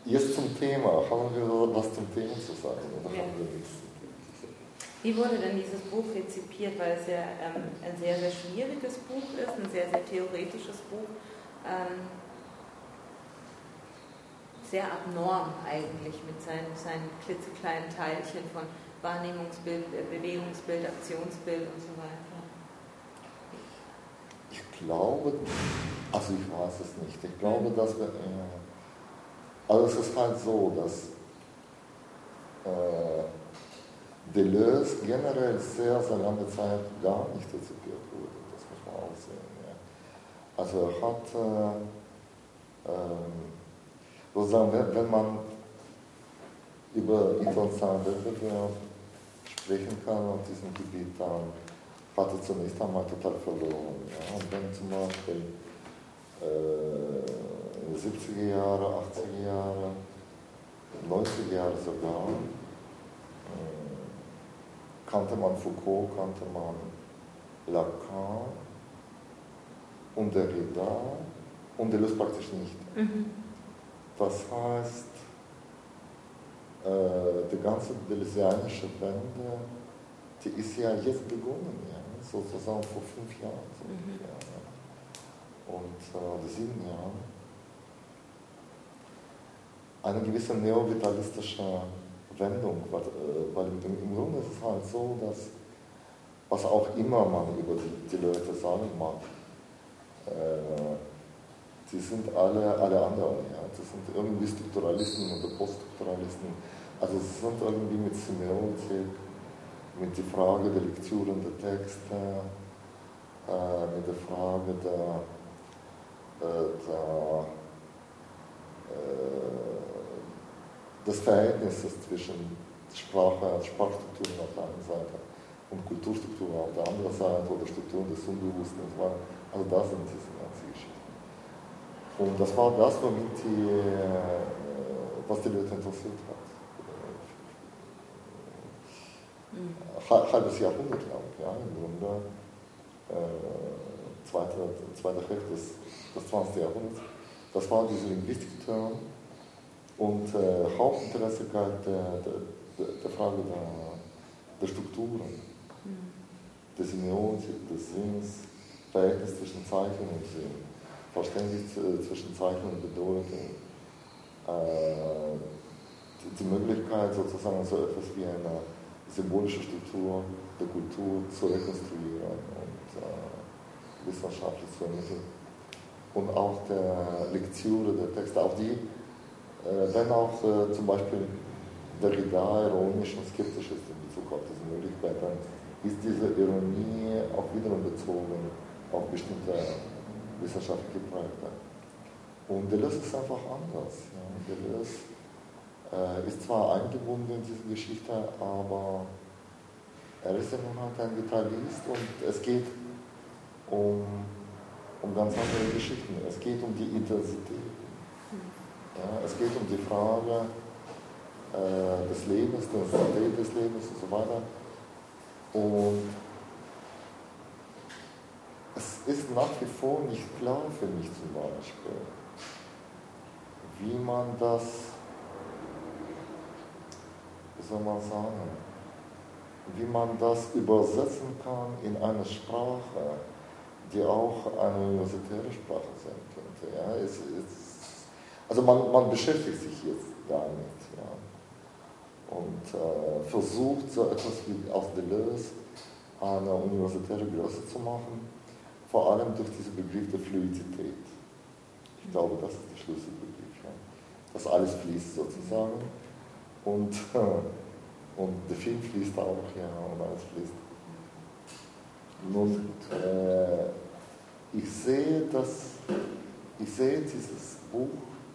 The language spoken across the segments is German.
Jetzt zum Thema. Haben wir was zum Thema zu sagen? Oder haben wir nichts? Wie wurde denn dieses Buch rezipiert? Weil es ja ein sehr, sehr schwieriges Buch ist, ein sehr, sehr theoretisches Buch. Sehr abnorm eigentlich mit seinen klitzekleinen Teilchen von Wahrnehmungsbild, Bewegungsbild, Aktionsbild und so weiter. Ich glaube, also ich weiß es nicht. Ich glaube, dass wir, also es ist halt so, dass Deleuze generell sehr, sehr lange Zeit gar nicht rezipiert wurde. Das muss man auch sehen. Ja. Also er hat sozusagen, wenn man über internationalen Wettbewerb sprechen kann auf diesem Gebiet, dann hat er zunächst einmal total verloren. Ja. Und wenn zum Beispiel in den 70er Jahren, 80er Jahren, 90er Jahren sogar, kannte man Foucault, kannte man Lacan und Derrida und Deleuze praktisch nicht. Mhm. Das heißt, die ganze deleuzianische Wende, die ist ja jetzt begonnen, ja, sozusagen vor 5 Jahren. So ungefähr, ja. Und 7 Jahren. Eine gewisse neovitalistische Wendung, weil im Grunde ist es halt so, dass, was auch immer man über die Leute sagen mag, die sind alle anderen, ja. Das sind irgendwie Strukturalisten oder Poststrukturalisten. Also es sind irgendwie mit Semiotik, mit der Frage der Lektüren der Texte, mit der Frage des Verhältnisses zwischen Sprachstrukturen auf der einen Seite und Kulturstrukturen auf der anderen Seite oder Strukturen des Unbewussten. Also das sind diese ganzen Geschichten. Und das war das, was die Leute interessiert hat. Halbes Jahrhundert lang, ja, im Grunde, zweite Hälfte des 20. Jahrhunderts. Das war diese Linguistik-Term und Hauptinteresse galt der Frage der Strukturen, der Semiotik, des Sinns, Verhältnis zwischen Zeichen und Sinn, Verständnis zwischen Zeichen und Bedeutung, die Möglichkeit sozusagen so etwas wie eine symbolische Struktur der Kultur zu rekonstruieren und wissenschaftlich zu ermitteln. Und auch der Lektüre der Texte, auch die, wenn auch zum Beispiel Derrida ironisch und skeptisch ist in Bezug auf diese Möglichkeit, dann ist diese Ironie auch wiederum bezogen auf bestimmte wissenschaftliche Projekte. Und Deleuze ist einfach anders. Ja. Deleuze ist zwar eingebunden in diese Geschichte, aber er ist ja nun halt ein Vitalist und es geht um ganz andere Geschichten. Es geht um die Intensität. Ja, es geht um die Frage des Lebens, der Intensität des Lebens und so weiter. Und es ist nach wie vor nicht klar für mich zum Beispiel, wie man das, wie soll man sagen, wie man das übersetzen kann in eine Sprache, die auch eine universitäre Sprache sein könnte. Ja? Also man beschäftigt sich jetzt damit, ja? Und versucht so etwas wie aus Deleuze eine universitäre Größe zu machen, vor allem durch diesen Begriff der Fluidität. Ich glaube, das ist der Schlüsselbegriff, ja? Dass alles fließt sozusagen und der Film fließt auch, ja, und alles fließt. Nun, ich sehe dieses Buch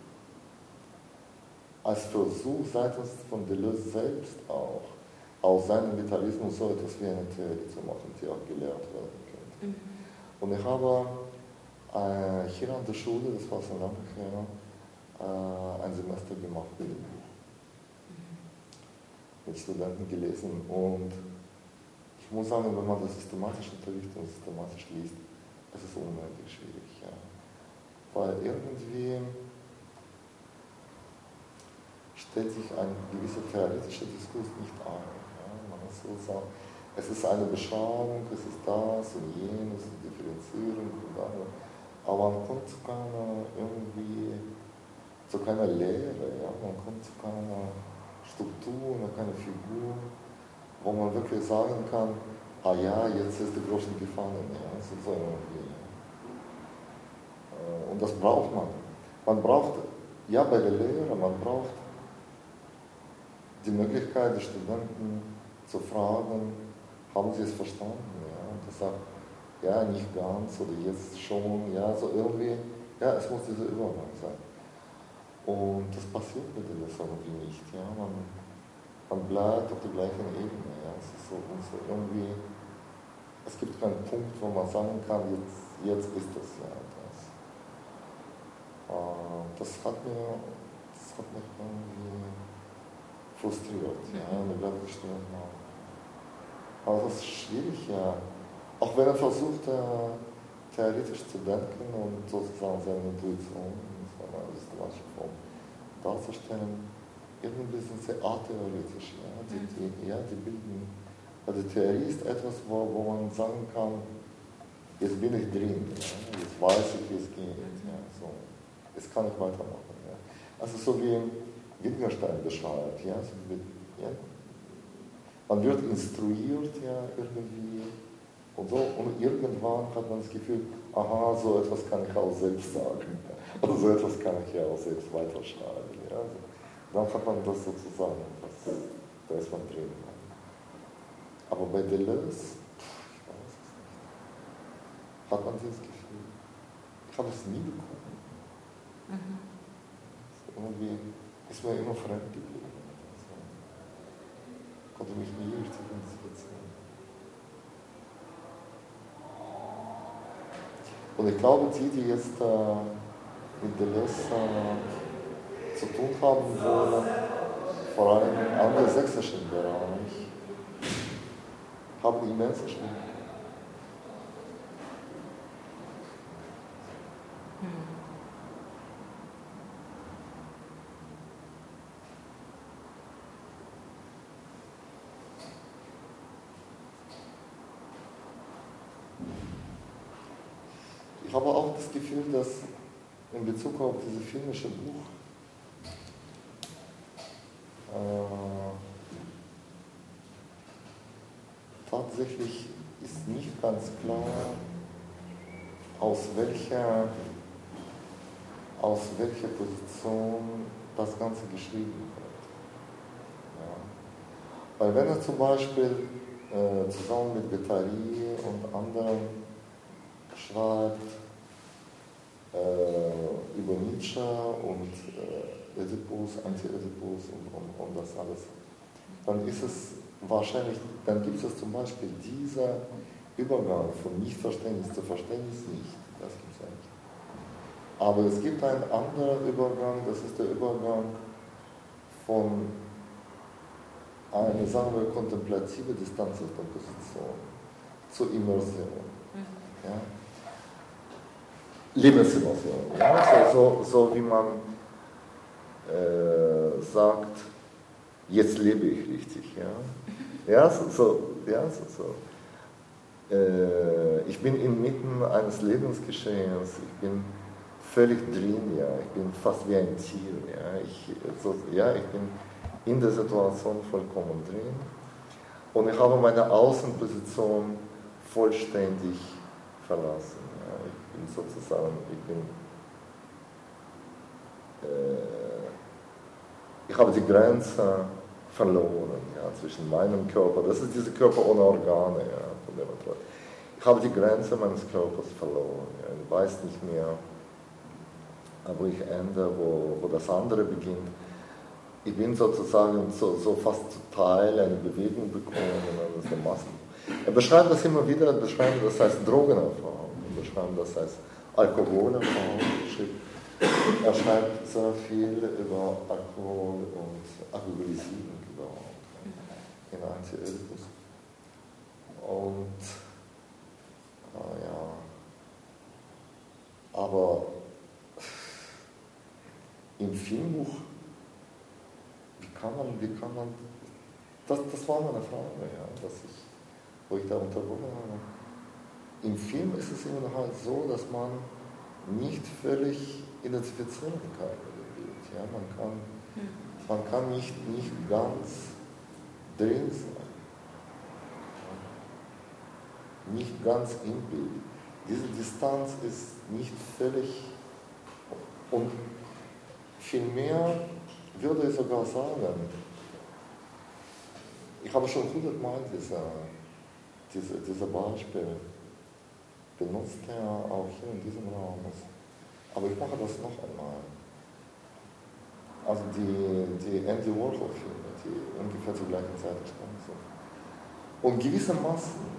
als Versuch seitens von Deleuze selbst auch, aus seinem Vitalismus so etwas wie eine Theorie zu machen, die auch gelehrt werden könnte. Und ich habe hier an der Schule, das war so lange her, ein Semester gemacht mit dem Buch. Mit Studenten gelesen und ich muss sagen, wenn man das systematisch unterrichtet und systematisch liest, es ist unheimlich schwierig, ja. Weil irgendwie stellt sich ein gewisser theoretischer Diskurs nicht ein. Ja? Man muss so sagen, es ist eine Beschreibung, es ist das und jenes, und Differenzierung und alles. Aber man kommt zu keiner Lehre, ja? Man kommt zu keiner Struktur, keine Figur, wo man wirklich sagen kann, ah ja, jetzt ist der Groschen gefallen. Ja? So irgendwie. Und das braucht man. Man braucht, ja, bei der Lehre, man braucht die Möglichkeit, die Studenten zu fragen, haben sie es verstanden? Ja? Und das sagt, ja, nicht ganz oder jetzt schon, ja, so irgendwie, ja, es muss dieser Übergang sein. Und das passiert mit der Lesung irgendwie nicht. Ja? Man bleibt auf der gleichen Ebene. Ja? Es ist so irgendwie, es gibt keinen Punkt, wo man sagen kann, jetzt ist das ja. Das hat mich irgendwie frustriert, ja, eine Wertgestellung. Aber das ist schwierig, ja. Auch wenn er versucht, theoretisch zu denken und sozusagen seine Intuition in seiner systematischen Form darzustellen, irgendwie sind sie atheoretisch, ja. Die bilden, also Theorie ist etwas, wo man sagen kann, jetzt bin ich drin, ja. Jetzt weiß ich, wie es geht, ja, so. Jetzt kann ich weitermachen. Ja. Also so wie Wittgenstein beschreibt, ja, man wird instruiert, ja, irgendwie, und so, und irgendwann hat man das Gefühl, aha, so etwas kann ich auch selbst sagen, ja. Also so etwas kann ich ja auch selbst weiterschreiben. Ja. Also, dann hat man das sozusagen, da ist man drin. Ja. Aber bei Deleuze, ich weiß es nicht, hat man dieses Gefühl, ich habe es nie bekommen. Irgendwie ist mir immer fremd geblieben. Also, konnte mich nie richtig identifizieren. Und ich glaube, die jetzt mit Deleuze zu tun haben wollen, vor allem im angelsächsischen Bereich, haben immense Schwierigkeiten. Ich habe auch das Gefühl, dass in Bezug auf dieses filmische Buch tatsächlich ist nicht ganz klar, aus welcher Position das Ganze geschrieben wird. Ja. Weil wenn er zum Beispiel zusammen mit Guattari und anderen schreibt über Nietzsche und Oedipus, Anti-Oedipus und das alles, dann ist es wahrscheinlich, dann gibt es zum Beispiel dieser Übergang von Nichtverständnis zu Verständnis nicht. Das gibt es eigentlich. Aber es gibt einen anderen Übergang, das ist der Übergang von einer, sagen wir, kontemplative Distanz auf der Position zur Immersion. Ja? Lebensimmersion. Ja? So wie man sagt, jetzt lebe ich richtig. Ja? Ja, ich bin inmitten eines Lebensgeschehens, ich bin völlig drin, ja, ich bin fast wie ein Tier, ja, ich bin in der Situation vollkommen drin und ich habe meine Außenposition vollständig verlassen. Ja. Ich bin sozusagen, ich habe die Grenze verloren, ja, zwischen meinem Körper, das ist dieser Körper ohne Organe, ja, von dem man träumt. Ich habe die Grenze meines Körpers verloren, ja, ich weiß nicht mehr, wo ich ende, wo das andere beginnt. Ich bin sozusagen so fast zu Teil einer Bewegung bekommen, das ist eine Masse. Er beschreibt das immer wieder, beschreibt das als Drogenerfahrung, er beschreibt das als Alkoholerfahrung. Er schreibt sehr viel über Alkohol und Alkoholisierung überhaupt in Anti-Oedipus. Und ja, aber im Filmbuch wie kann man, das war meine Frage, ja, wo ich da unterbrochen habe. Im Film ist es immer halt so, dass man nicht völlig identifizieren kann mit dem Bild. Ja? Man kann nicht ganz drin sein. Ja? Nicht ganz im Bild. Diese Distanz ist nicht völlig, und vielmehr würde ich sogar sagen, ich habe schon 100-mal diese Beispiele benutzt, ja, auch hier in diesem Raum. Aber ich mache das noch einmal. Also die Andy Warhol-Filme, die ungefähr zur gleichen Zeit entstanden sind. Und gewissermaßen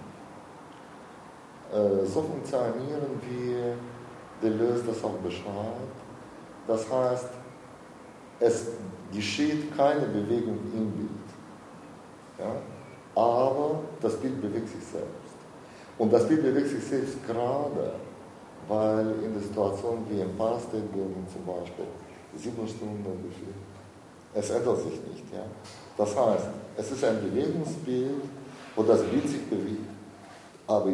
so funktionieren, wie Deleuze das auch beschreibt. Das heißt, es geschieht keine Bewegung im Bild. Ja? Aber das Bild bewegt sich selbst. Und das Bild bewegt sich selbst gerade, weil in der Situation wie im Empire State Building zum Beispiel 7 Stunden ungefähr, es ändert sich nicht. Ja? Das heißt, es ist ein Bewegungsbild, wo das Bild sich bewegt, aber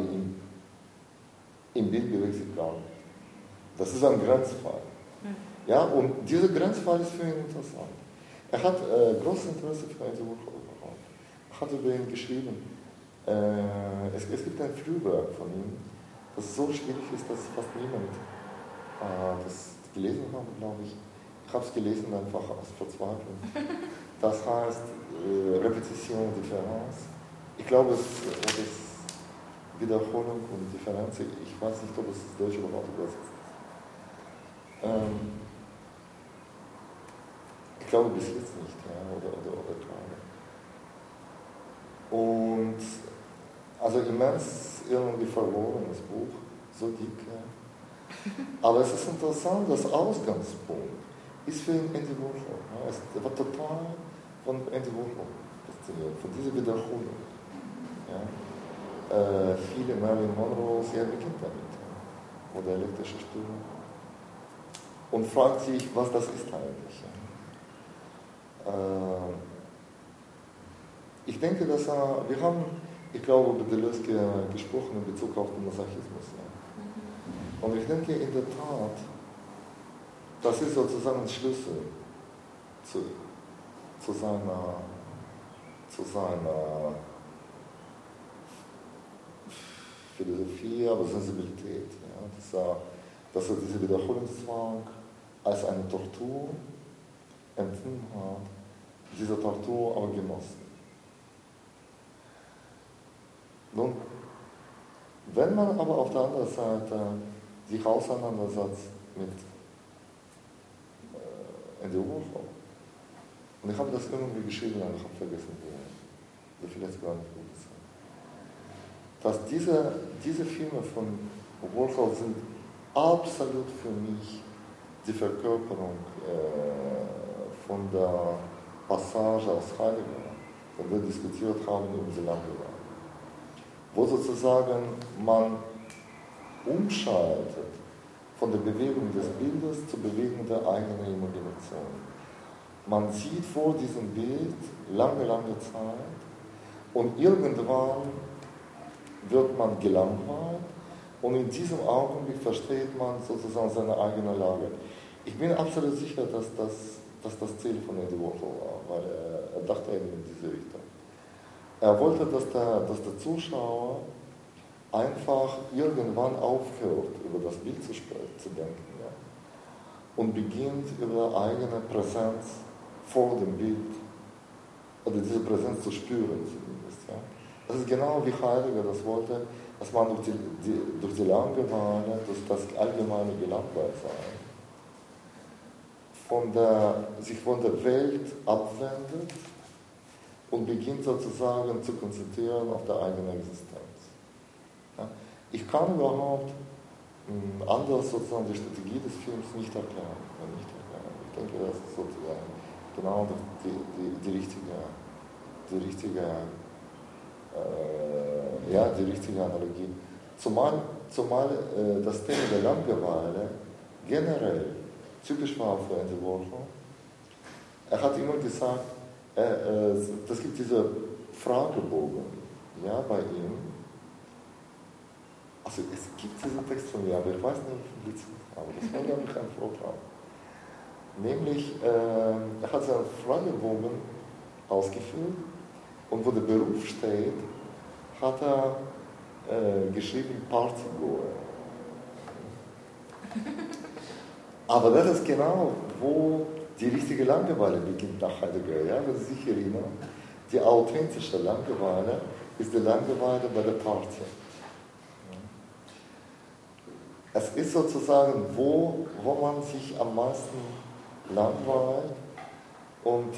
im Bild bewegt sich gar nicht. Das ist ein Grenzfall. Ja, und dieser Grenzfall ist für ihn interessant. Er hat großes Interesse für Andy Warhol gehabt. Er hat über ihn geschrieben. Es gibt ein Frühwerk von ihm, das so schwierig ist, dass fast niemand das gelesen hat, glaube ich. Ich habe es gelesen einfach aus Verzweiflung. Das heißt Repetition, Differenz. Ich glaube, es ist Wiederholung und Differenz. Ich weiß nicht, ob es das Deutsche überhaupt übersetzt ist. Ich glaube bis jetzt nicht, ja, oder gerade. Und also immens irgendwie verlorenes Buch, so dick. Ja. Aber es ist interessant, das Ausgangspunkt ist für ihn Andy Warhol. Ja. Er war total von Andy Warhol fasziniert, von dieser Wiederholung. Ja. Viele Marilyn Monroe, er beginnt damit. Ja. Oder elektrische Störung. Und fragt sich, was das ist eigentlich. Ja. Ich denke, dass wir haben, ich glaube, über Deleuze gesprochen in Bezug auf den Masochismus. Ja. Und ich denke in der Tat, das ist sozusagen ein Schlüssel zu seiner Philosophie, aber Sensibilität. Ja. Dass er diese Wiederholungszwang als eine Tortur empfunden hat, diese Tortur aber genossen. Nun, wenn man aber auf der anderen Seite sich auseinandersetzt mit Andy Warhol, und ich habe das irgendwie geschrieben, aber ich habe vergessen, oder vielleicht gar nicht gut gesagt, dass diese Filme von Warhol sind absolut für mich die Verkörperung von der Passage aus Heidegger, wo wir diskutiert haben über die Langeweile, wo sozusagen man umschaltet von der Bewegung des Bildes zur Bewegung der eigenen Imagination. Man sieht vor diesem Bild lange Zeit und irgendwann wird man gelangweilt und in diesem Augenblick versteht man sozusagen seine eigene Lage. Ich bin absolut sicher, dass das Ziel von Andy Warhol war, weil er dachte eben in diese Richtung. Er wollte, dass der Zuschauer einfach irgendwann aufhört, über das Bild zu denken, ja, und beginnt über eigene Präsenz vor dem Bild, oder diese Präsenz zu spüren zumindest. Ja. Das ist genau wie Heidegger das wollte, dass man durch die Langeweile, durch das allgemeine Gelangweiltsein, sich von der Welt abwendet und beginnt sozusagen zu konzentrieren auf der eigenen Existenz. Ja? Ich kann überhaupt anders sozusagen die Strategie des Films nicht erklären. Ich denke, das ist sozusagen genau die richtige Analogie. Zumal das Thema der Langeweile generell typisch war für Andy Warhol. Er hat immer gesagt, das gibt diese Fragebogen, ja, bei ihm. Also es gibt diesen Text von mir, aber ich weiß nicht, aber das war, glaube ich, ein Vortrag. Nämlich, er hat seinen Fragebogen ausgefüllt und wo der Beruf steht, hat er geschrieben Partygoer. Aber das ist genau, wo die richtige Langeweile beginnt nach Heidegger. Ja? Wenn Sie sich erinnern, die authentische Langeweile ist die Langeweile bei der Party. Es ist sozusagen, wo man sich am meisten langweilt und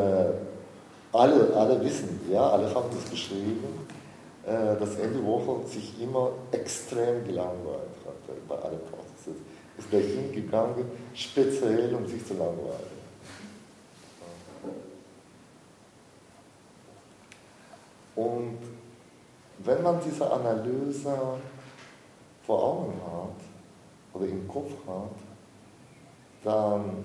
alle wissen, ja, alle haben das beschrieben, dass Ende Woche sich immer extrem gelangweilt hat bei allen Partys. Ist dahin gegangen, speziell um sich zu langweilen. Und wenn man diese Analyse vor Augen hat oder im Kopf hat, dann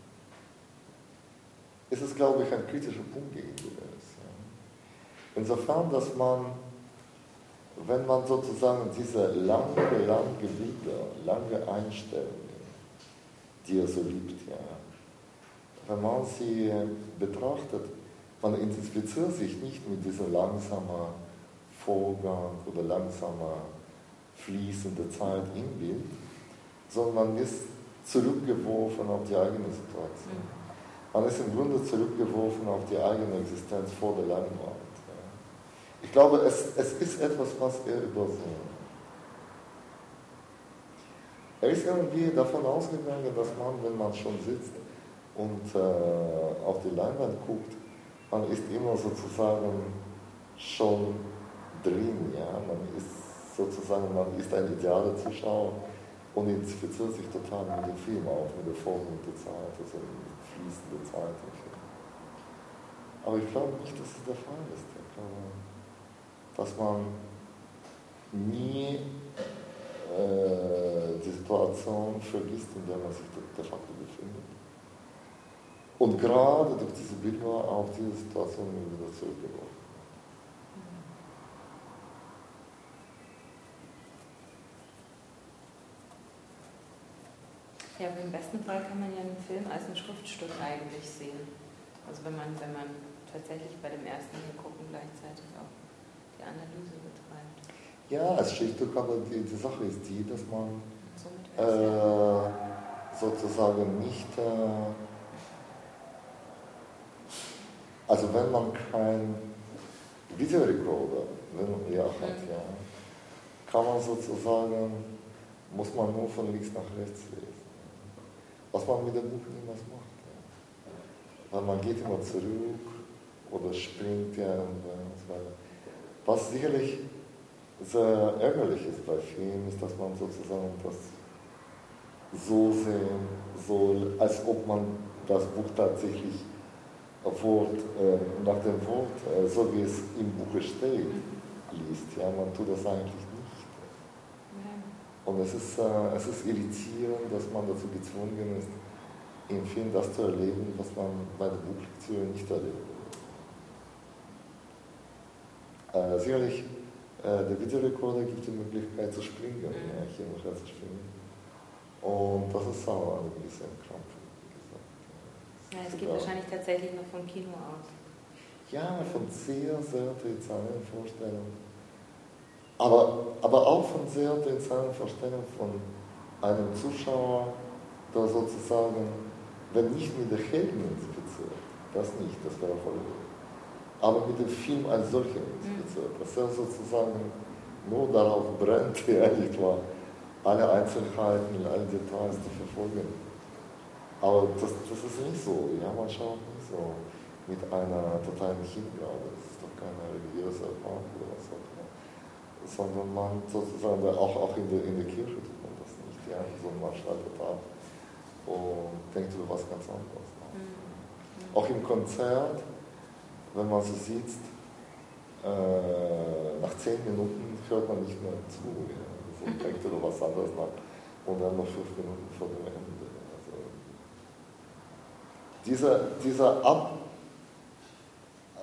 ist es, glaube ich, ein kritischer Punkt gegen die Welt. Ja. Insofern, dass man, wenn man sozusagen diese lange Bilder, lange Einstellungen, die er so liebt, ja, wenn man sie betrachtet, man identifiziert sich nicht mit diesem langsamen Vorgang oder langsamer fließende Zeit im Bild, sondern man ist zurückgeworfen auf die eigene Situation. Man ist im Grunde zurückgeworfen auf die eigene Existenz vor der Langweile. Ja. Ich glaube, es ist etwas, was er übersehen. Er ist irgendwie davon ausgegangen, dass man, wenn man schon sitzt und auf die Leinwand guckt, man ist immer sozusagen schon drin. Ja. Man ist sozusagen, man ist ein idealer Zuschauer und identifiziert sich total mit dem Film, auch mit der Form und der Zeit, also mit fließender Zeit im Film. Aber ich glaube nicht, dass es der Fall ist. Ich glaube, dass man nie die Situation vergisst, in der man sich de facto befindet. Und gerade durch diese Bilder auf diese Situation wieder zurückgeworfen. Ja, aber im besten Fall kann man ja einen Film als ein Schriftstück eigentlich sehen. Also wenn man tatsächlich bei dem ersten Gucken gleichzeitig auch die Analyse betreibt. Ja, als Schriftstück, aber die Sache ist die, dass man sozusagen nicht, also wenn man kein Videorekorder hat, ja, kann man sozusagen, muss man nur von links nach rechts lesen. Was man mit dem Buch niemals macht. Ja. Weil man geht immer zurück oder springt ja und so weiter. Was sicherlich sehr ärgerlich ist bei Filmen, ist, dass man sozusagen das so sehen soll, als ob man das Buch tatsächlich nach dem Wort, so wie es im Buch steht, liest. Ja, man tut das eigentlich nicht. Und es ist irritierend, dass man dazu gezwungen ist, im Film das zu erleben, was man bei der Buchlektüre nicht erlebt. Sicherlich, der Videorekorder gibt die Möglichkeit zu springen, ja, hier und her zu springen. Und das ist auch ein bisschen Krampf, wie gesagt. Ja, es geht wahrscheinlich tatsächlich noch vom Kino aus. Ja, von sehr, sehr trivialen Vorstellungen. Aber auch von sehr trivialen Vorstellungen von einem Zuschauer, der sozusagen, wenn nicht mit der Helden inspiziert, das nicht, das wäre voll gut. Aber mit dem Film als solcher inspiziert, dass er sozusagen nur darauf brennt, ja, nicht wahr, alle Einzelheiten, alle Details zu verfolgen. Aber das ist nicht so, ja, man schaut nicht so mit einer totalen Hingabe, das ist doch keine religiöse Erfahrung oder was auch immer, sondern man sozusagen, auch in der Kirche tut man das nicht, ja, sondern man schaltet ab und denkt über was ganz anderes nach. Auch im Konzert, wenn man so sitzt, nach 10 Minuten hört man nicht mehr zu, ja, und denkt über was anderes nach und dann noch 5 Minuten vor dem Ende. Also, dieser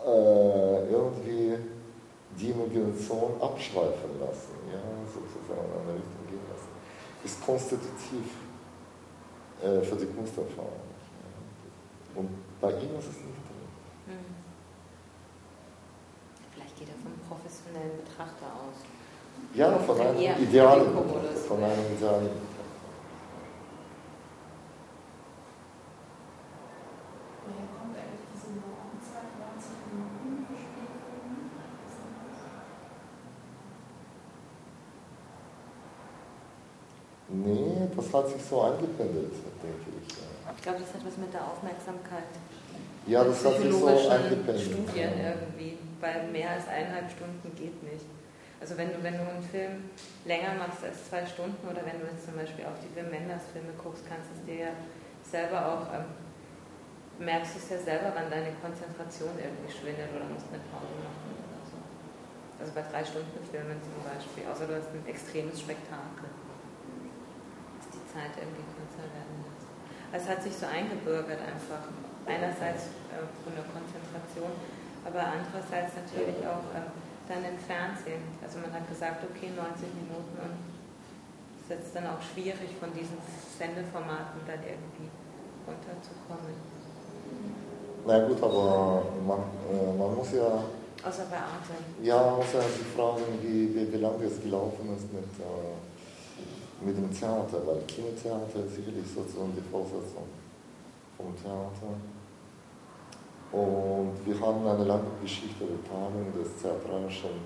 irgendwie die Imagination abschweifen lassen, ja, sozusagen in eine Richtung gehen lassen, ist konstitutiv für die Kunsterfahrung. Ja. Und bei ihm ist es nicht drin. Vielleicht geht er vom professionellen Betrachter aus. Ja, von einem idealen Betrachter. Nee, das hat sich so eingependelt, denke ich. Ja. Ich glaube, das hat was mit der Aufmerksamkeit. Ja, das hat sich so eingependelt. Studien irgendwie, weil mehr als 1,5 Stunden geht nicht. Also wenn du einen Film länger machst als 2 Stunden oder wenn du jetzt zum Beispiel auf die Wim Wenders Filme guckst, kannst du es dir ja selber auch, merkst du es ja selber, wann deine Konzentration irgendwie schwindet oder musst eine Pause machen oder so. Also bei 3 Stunden Filmen zum Beispiel, außer du hast ein extremes Spektakel. Zeit irgendwie kürzer werden lässt. Es hat sich so eingebürgert einfach. Einerseits von der Konzentration, aber andererseits natürlich auch dann im Fernsehen. Also man hat gesagt, okay, 90 Minuten und es ist jetzt dann auch schwierig, von diesen Sendeformaten dann irgendwie runterzukommen. Na gut, aber man muss ja... Außer bei Arte. Ja, man muss ja sich fragen, wie lange das gelaufen ist mit dem Theater, weil Kinotheater ist sicherlich sozusagen die Fortsetzung vom Theater. Und wir haben eine lange Geschichte der Teilung des Theatralischen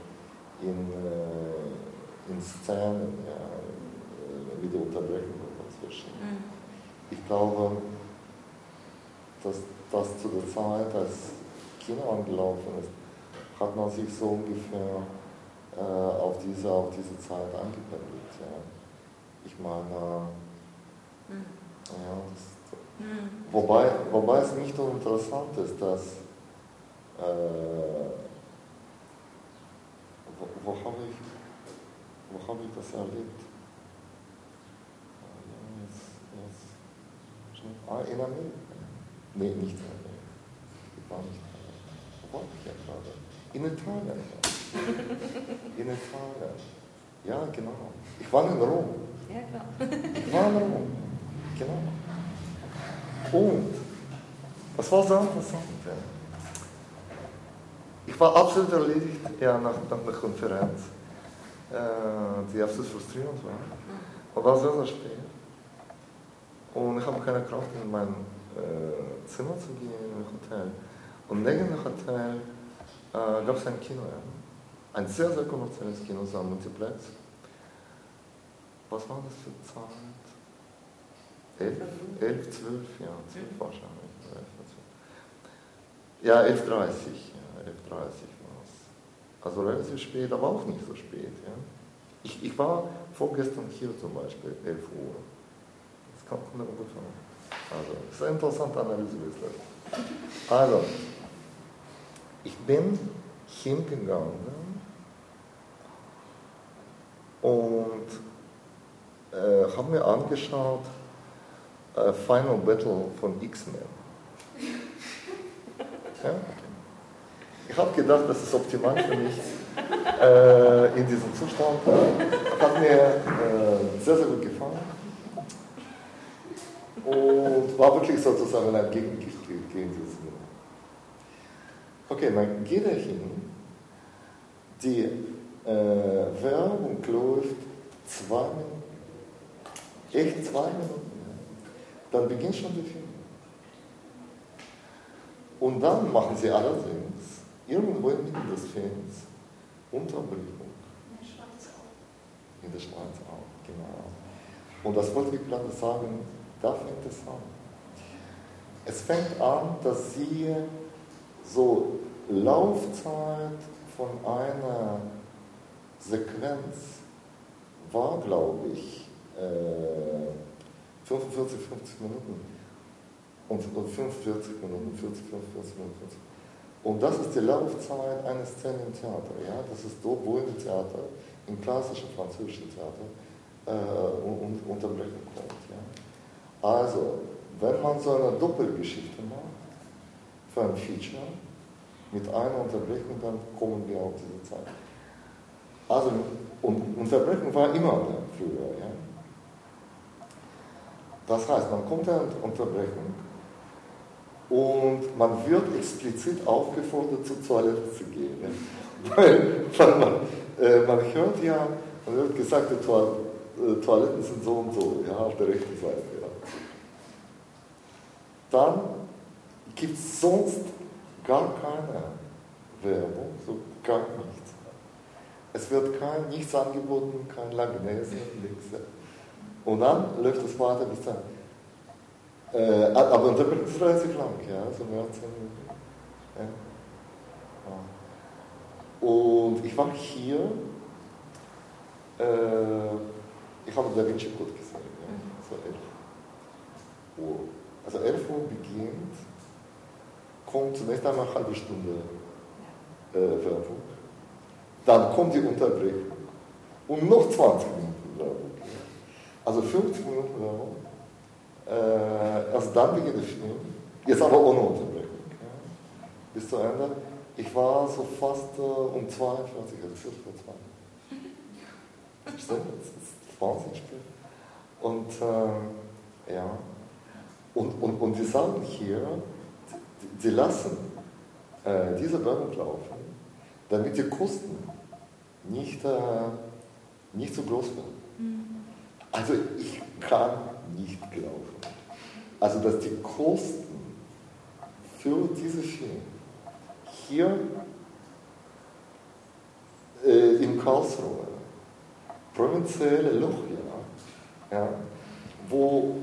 in Szenen, ja, mit der Unterbrechung dazwischen. Ich glaube, dass zu der Zeit, als Kino angelaufen ist, hat man sich so ungefähr auf diese Zeit angependelt. Ja. Ich meine, ja, wobei es nicht so interessant ist, dass, wo habe ich das erlebt? In Amerika. Nee, nicht in Amerika. Ich war nicht in Amerika. Wo war ich ja gerade? In Italien. In Italien. Ja, genau. Ich war in Rom. Ja, klar. Ich war in Rom. Genau. Und, was war so interessant? Ich war absolut erledigt nach der Konferenz, die absolut frustrierend war. Es war sehr, sehr spät. Und ich habe keine Kraft, in mein Zimmer zu gehen, im Hotel. Und neben dem Hotel gab es ein Kino. Ja. Ein sehr, sehr kommerzielles Kino, so ein Multiplex. Was war das für Zeit? 11, 12, ja, 12 wahrscheinlich. Ja, 11.30 ja, 11.30 war es. Also relativ spät, aber auch nicht so spät. Ja. Ich war vorgestern hier zum Beispiel, 11 Uhr. Das kommt mir gut vor. Also, das ist eine interessante Analyse bislang. Also, ich bin hingegangen und habe mir angeschaut Final Battle von X-Men. Ja? Ich habe gedacht, das ist optimal für mich in diesem Zustand. Hat mir sehr, sehr gut gefallen. Und war wirklich sozusagen ein Gegengewicht gegen dieses Film. Okay, man geht da hin. Die Werbung läuft 2 Minuten. Echt 2 Minuten. Dann beginnt schon der Film. Und dann machen sie allerdings irgendwo inmitten des Films Unterbrechung. In der Schweiz auch, genau. Und das wollte ich gerade sagen, da fängt es an. Es fängt an, dass sie so Laufzeit von einer Sequenz war, glaube ich, 45, 50 Minuten und 45 Minuten, 40, 45 Minuten. 50. Und das ist die Laufzeit einer Szene im Theater. Ja? Das ist dort, wo im Theater, im klassischen französischen Theater, Unterbrechung kommt. Ja? Also, wenn man so eine Doppelgeschichte macht, für ein Feature, Mit einer Unterbrechung dann kommen wir auf diese Zeit. Also, und Unterbrechung war immer früher. Ja? Das heißt, man kommt an Unterbrechung und man wird explizit aufgefordert, zur Toilette zu gehen. Ja? Weil man hört ja, man wird gesagt, die Toiletten sind so und so, ja, auf der rechten Seite. Ja. Dann gibt es sonst gar keine Werbung, so gar nichts. Es wird nichts angeboten, kein Langnese, nichts. Und dann läuft es weiter bis dann. Aber Unterbrechung ist relativ lang, ja, so mehr als 10 Minuten. Ja. Und ich war hier, ich habe Da Vinci Code gesehen, ja, so 11 Uhr. Also 11 Uhr beginnt, kommt zunächst einmal eine halbe Stunde Werbung, dann kommt die Unterbrechung und noch 20 Minuten Werbung. Also 50 Minuten Werbung. Erst dann beginnt der Film, jetzt aber ohne Unterbrechung. Ja. Bis zu Ende. Ich war so fast um 42, also 4 vor 2. Stimmt, das ist wahnsinnig spät. Und ja. Und die sagen hier, die lassen diese Werbung laufen, damit die Kosten nicht so groß werden. Also ich kann nicht glauben, also dass die Kosten für diese Film hier in Karlsruhe, provinzielle Lochjagd, ja, wo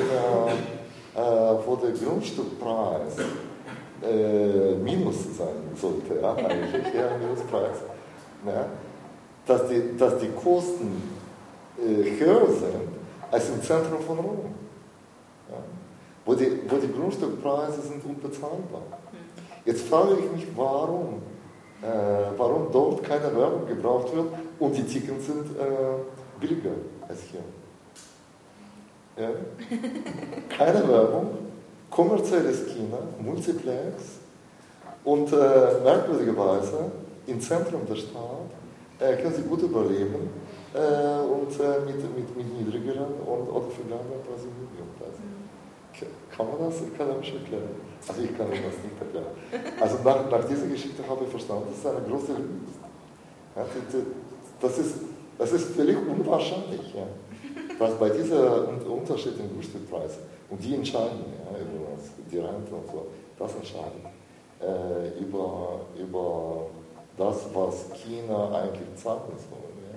der Grundstückpreis Minus sein sollte, ja, eigentlich, ja, Minuspreis, ja, dass die Kosten höher sind als im Zentrum von Rom, ja, wo die Grundstückpreise sind unbezahlbar. Jetzt frage ich mich, warum dort keine Werbung gebraucht wird und die Tickets sind billiger als hier. Ja? Keine Werbung, kommerzielles Kino, Multiplex und merkwürdigerweise im Zentrum der Stadt können Sie gut überleben und mit niedrigeren oder vergleichbaren Brasilien-Preisen. Kann man das akademisch erklären? Also ich kann Ihnen das nicht erklären. Also nach dieser Geschichte habe ich verstanden, das ist eine große Lüge. Ja, das ist völlig unwahrscheinlich, ja, dass bei dieser Unterschied im Grundstückpreis, und die entscheiden, ja, über die Rente und so, das entscheidet über das, was China eigentlich zahlen soll. Ja.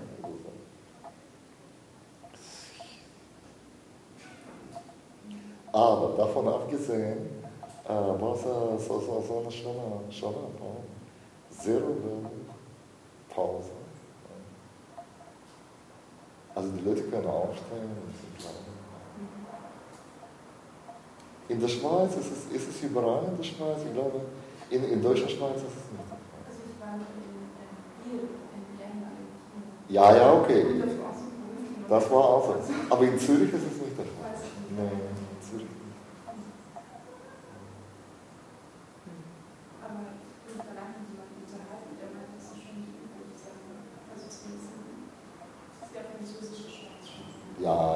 Aber davon abgesehen, war es so eine schöne Erfahrung. Zero Pause. Also die Leute können aufstehen und sind bleiben. In der Schweiz ist es überall in der Schweiz, ich glaube, in deutscher Schweiz ist es nicht. Also ich war hier in Ländern. Ja, okay. Das war auch so. Aber in Zürich ist es nicht der Fall. Nee, in Zürich nicht. Aber ich bin danach mit jemandem unterhalten, der meint, das ist schon nicht üblich. Also zumindest ist der französische Schweiz schon. Ja.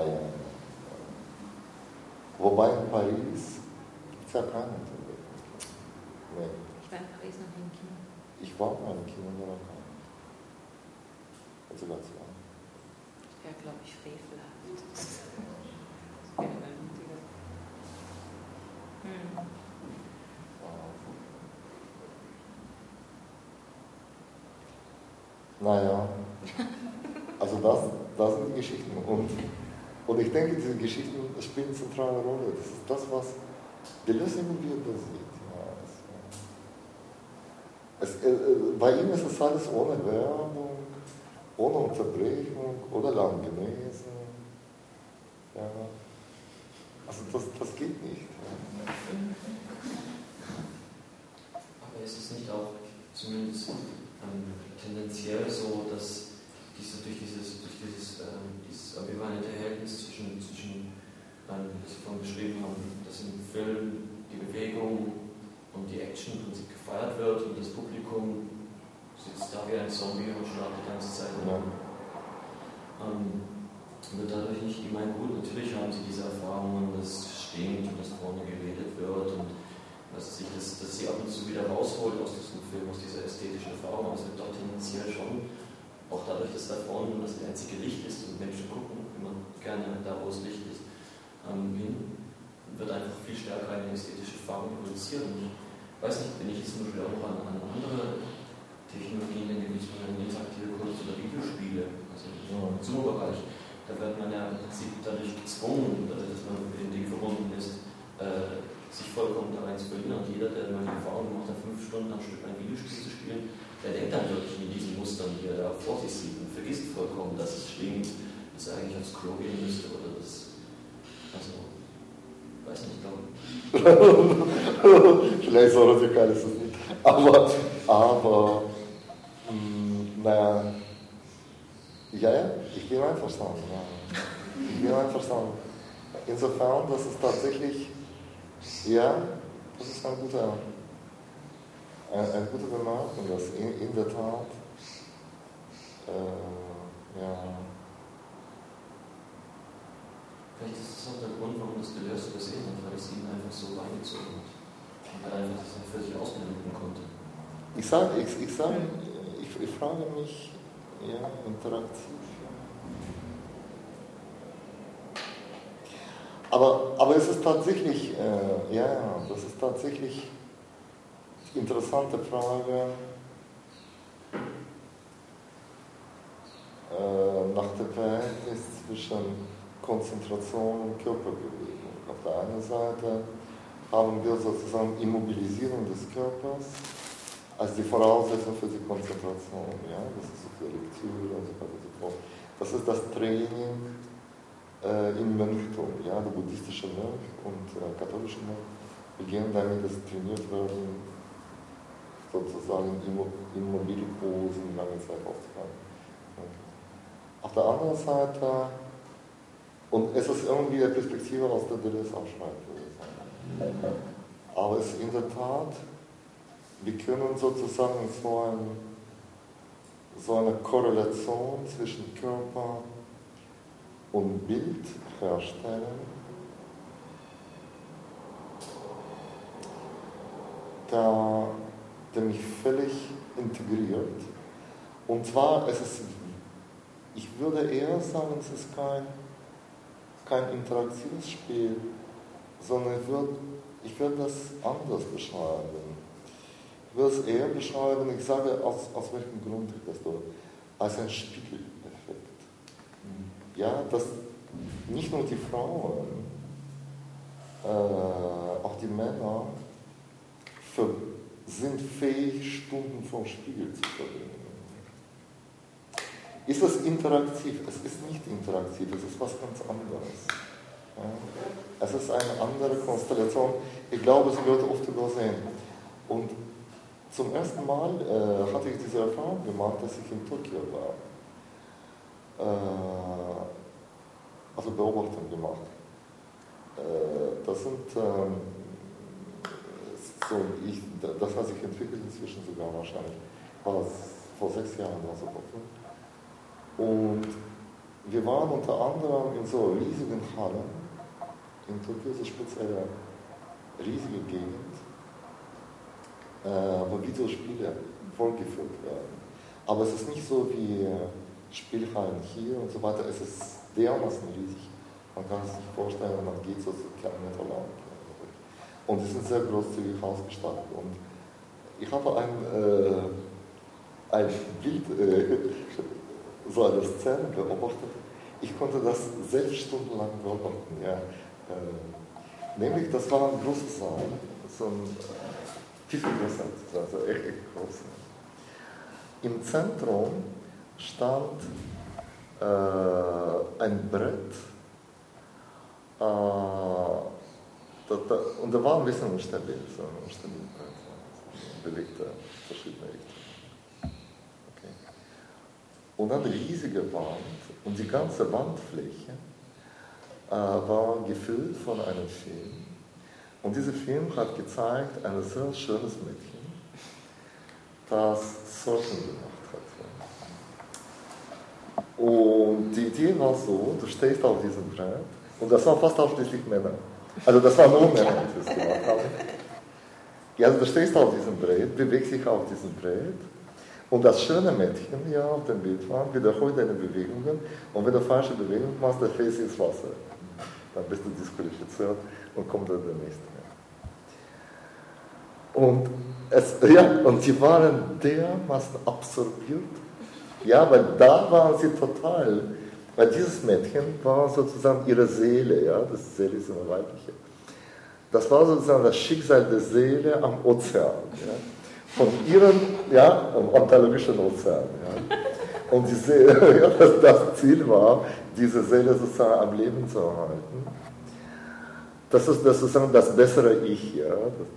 Wobei in Paris gibt es ja keine Unterbrechung. Nee. Ich war in Paris noch nie im Kino. Ich war mal im Kino, aber keine. Also ganz klar. Das wäre, glaube ich, frevelhaft. Das wäre mal mutiger. Naja, also das sind die Geschichten. Und ich denke, diese Geschichten spielen eine zentrale Rolle. Das ist das, was Deleuze immer wieder sieht. Ja, bei ihm ist es alles ohne Werbung, ohne Unterbrechung oder lang gelesen. Ja. Also das geht nicht. Ja. Aber ist es nicht auch zumindest tendenziell so, dass durch dieses ambivalente Verhältnis zwischen das Sie vorhin beschrieben haben, dass im Film die Bewegung und die Action im Prinzip gefeiert wird wird und das Publikum sitzt da wie ein Zombie und schlaft die ganze Zeit Ja. Wird dadurch nicht immer gut. Natürlich haben sie diese Erfahrungen, dass stinkt und dass vorne geredet wird und dass sie ab und zu wieder rausholt aus diesem Film, aus dieser ästhetischen Erfahrung. Aber es wird doch tendenziell schon, auch dadurch, dass da vorne nur das einzige Licht ist und Menschen gucken immer gerne da, wo es Licht ist, hin, wird einfach viel stärker eine ästhetische Erfahrung produziert. Und ich weiß nicht, wenn ich jetzt zum Beispiel auch noch an andere Technologien denke, wie zum Beispiel interaktive Kunst oder Videospiele, also im Zoom-Bereich, da wird man ja im Prinzip dadurch gezwungen, dadurch, dass man mit dem Ding verbunden ist, sich vollkommen da rein zu verlieren. Und jeder, der mal die Erfahrung macht, da 5 Stunden am Stück ein Videospiel zu spielen, der denkt dann wirklich in diesen Mustern, die er da vor sich sieht und vergisst vollkommen, dass es stinkt, dass er eigentlich aufs Klo gehen müsste oder das. Also, weiß nicht, glaube ich. Vielleicht so radikal ist es nicht. Aber naja, ja, ich bin einverstanden. Ja. Ich bin einverstanden. Insofern, dass es tatsächlich, ja, das ist eine gute Bemerkung, dass in der Tat, ja. Vielleicht ist das auch der Grund, warum das Deleuze übersehen hat, weil es ihn einfach so reingezogen hat. Und weil er einfach das nicht völlig ausblenden konnte. Ich frage mich, ja, interaktiv. Aber es ist tatsächlich, das ist tatsächlich die interessante Frage nach dem Verhältnis zwischen Konzentration und Körperbewegung. Auf der einen Seite haben wir sozusagen Immobilisierung des Körpers als die Voraussetzung für die Konzentration. Ja? Das ist so für Lektüre und so weiter und so fort. Das ist das Training im Mönchtum. Ja? Der buddhistische Mönch und katholische Mönch beginnen damit, dass trainiert werden, sozusagen immobile Posen lange Zeit auszuhalten. Auf der anderen Seite, und es ist irgendwie eine Perspektive, aus der Deleuze aufschreibt, würde ich sagen. Aber es ist in der Tat, wir können sozusagen so eine Korrelation zwischen Körper und Bild herstellen, der mich völlig integriert. Und zwar, ich würde eher sagen, es ist kein interaktives Spiel, sondern ich würde das anders beschreiben. Ich würde es eher beschreiben, ich sage, aus welchem Grund ich das tue, als ein Spiegeleffekt. Ja, dass nicht nur die Frauen, auch die Männer sind fähig, Stunden vom Spiegel zu verbringen. Ist das interaktiv? Es ist nicht interaktiv, es ist was ganz anderes. Ja? Es ist eine andere Konstellation. Ich glaube, es wird oft übersehen. Und zum ersten Mal hatte ich diese Erfahrung gemacht, dass ich in Tokio war. Also Beobachtung gemacht. Das hat sich entwickelt inzwischen sogar wahrscheinlich. War vor 6 Jahren oder so. Und wir waren unter anderem in so riesigen Hallen, in Tokio, so spezielle riesige Gegend, wo Videospiele vorgeführt werden. Aber es ist nicht so wie Spielhallen hier und so weiter, es ist dermaßen riesig. Man kann es sich vorstellen, man geht so Kilometer lang. Und die sind sehr großzügig ausgestattet. Und ich habe ein Bild, so eine Szene beobachtet. Ich konnte das 6 Stunden lang beobachten. Ja. Nämlich, das war ein großer Saal, so ein viel größer, also echt groß. Im Zentrum stand ein Brett, und da war ein bisschen unstabil, so ein unstabiles Brett, bewegte verschiedene Richtungen. Okay. Und dann eine riesige Wand, und die ganze Wandfläche war gefüllt von einem Film. Und dieser Film hat gezeigt, ein sehr schönes Mädchen, das Sorgen gemacht hat. Und die Idee war so, du stehst auf diesem Brett, und das waren fast ausschließlich Männer. Also das waren nur Männer, die das gemacht haben. Ja, also du stehst auf diesem Brett, bewegst dich auf diesem Brett, und das schöne Mädchen hier auf dem Bild war, wiederholt deine Bewegungen, und wenn du falsche Bewegungen machst, dann fällst du ins Wasser. Dann bist du disqualifiziert und kommt dann der nächste. Und sie waren dermaßen absorbiert, ja, weil da waren sie total, weil dieses Mädchen war sozusagen ihre Seele, ja, das Seele ist immer weibliche. Das war sozusagen das Schicksal der Seele am Ozean, ja, von ihren, ja, am ontologischen Ozean, ja. Und die Seele, ja, das Ziel war, diese Seele sozusagen am Leben zu erhalten. Das ist sozusagen das bessere Ich, ja,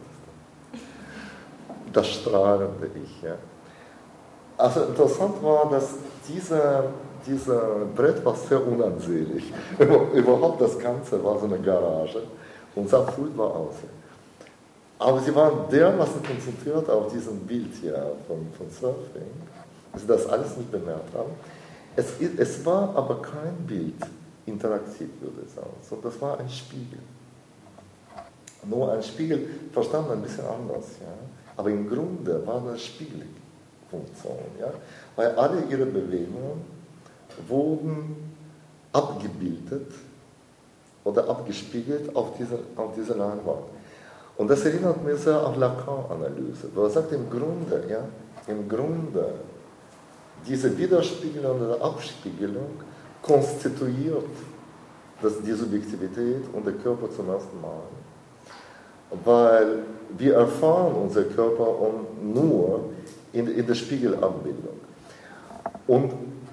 das strahlende Ich. Ja. Also interessant war, dass dieser Brett war sehr unansehlich. Überhaupt das Ganze war so eine Garage und sah furchtbar aus. Aber sie waren dermaßen konzentriert auf diesem Bild hier von Surfing, dass sie das alles nicht bemerkt haben. Es war aber kein Bild interaktiv, würde ich sagen, sondern das war ein Spiegel. Nur ein Spiegel, verstanden ein bisschen anders, ja. Aber im Grunde war das Spiegelfunktion, ja. Weil alle ihre Bewegungen wurden abgebildet oder abgespiegelt auf diese Leinwand. Und das erinnert mich sehr an Lacan-Analyse, wo er sagt, im Grunde, diese Widerspiegelung oder Abspiegelung konstituiert die Subjektivität und der Körper zum ersten Mal. Weil wir erfahren unser Körper nur in der Spiegelabbildung. Und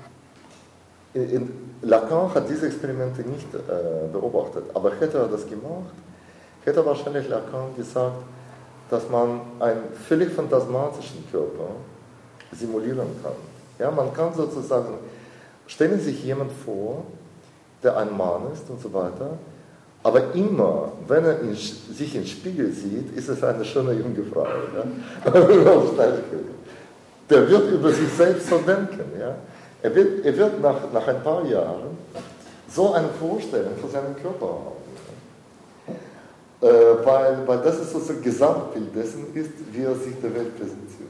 Lacan hat diese Experimente nicht beobachtet, aber hätte er das gemacht, hätte wahrscheinlich Lacan gesagt, dass man einen völlig phantasmatischen Körper simulieren kann. Ja, man kann sozusagen, stellen Sie sich jemand vor, der ein Mann ist und so weiter, aber immer, wenn er sich im Spiegel sieht, ist es eine schöne junge Frau. Ja? Der wird über sich selbst so denken. Ja? Er wird nach ein paar Jahren so eine Vorstellung von seinem Körper haben. Weil das ist so ein Gesamtbild dessen ist, wie er sich der Welt präsentiert.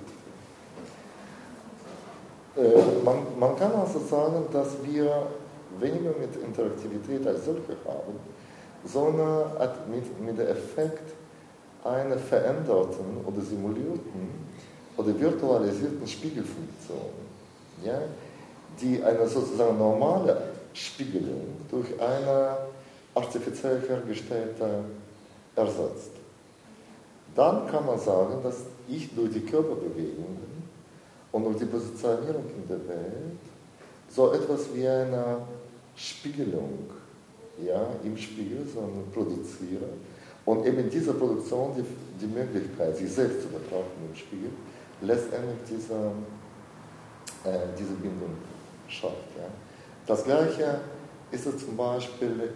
Man kann also sagen, dass wir weniger mit Interaktivität als solche haben, sondern mit dem Effekt einer veränderten oder simulierten oder virtualisierten Spiegelfunktion, ja, die eine sozusagen normale Spiegelung durch eine artifiziell hergestellte ersetzt. Dann kann man sagen, dass ich durch die Körperbewegungen und durch die Positionierung in der Welt so etwas wie eine Spiegelung, ja, im Spiegel produziere und eben diese Produktion die Möglichkeit, sich selbst zu betrachten im Spiegel, letztendlich diese Bindung schafft. Ja. Das Gleiche ist es zum Beispiel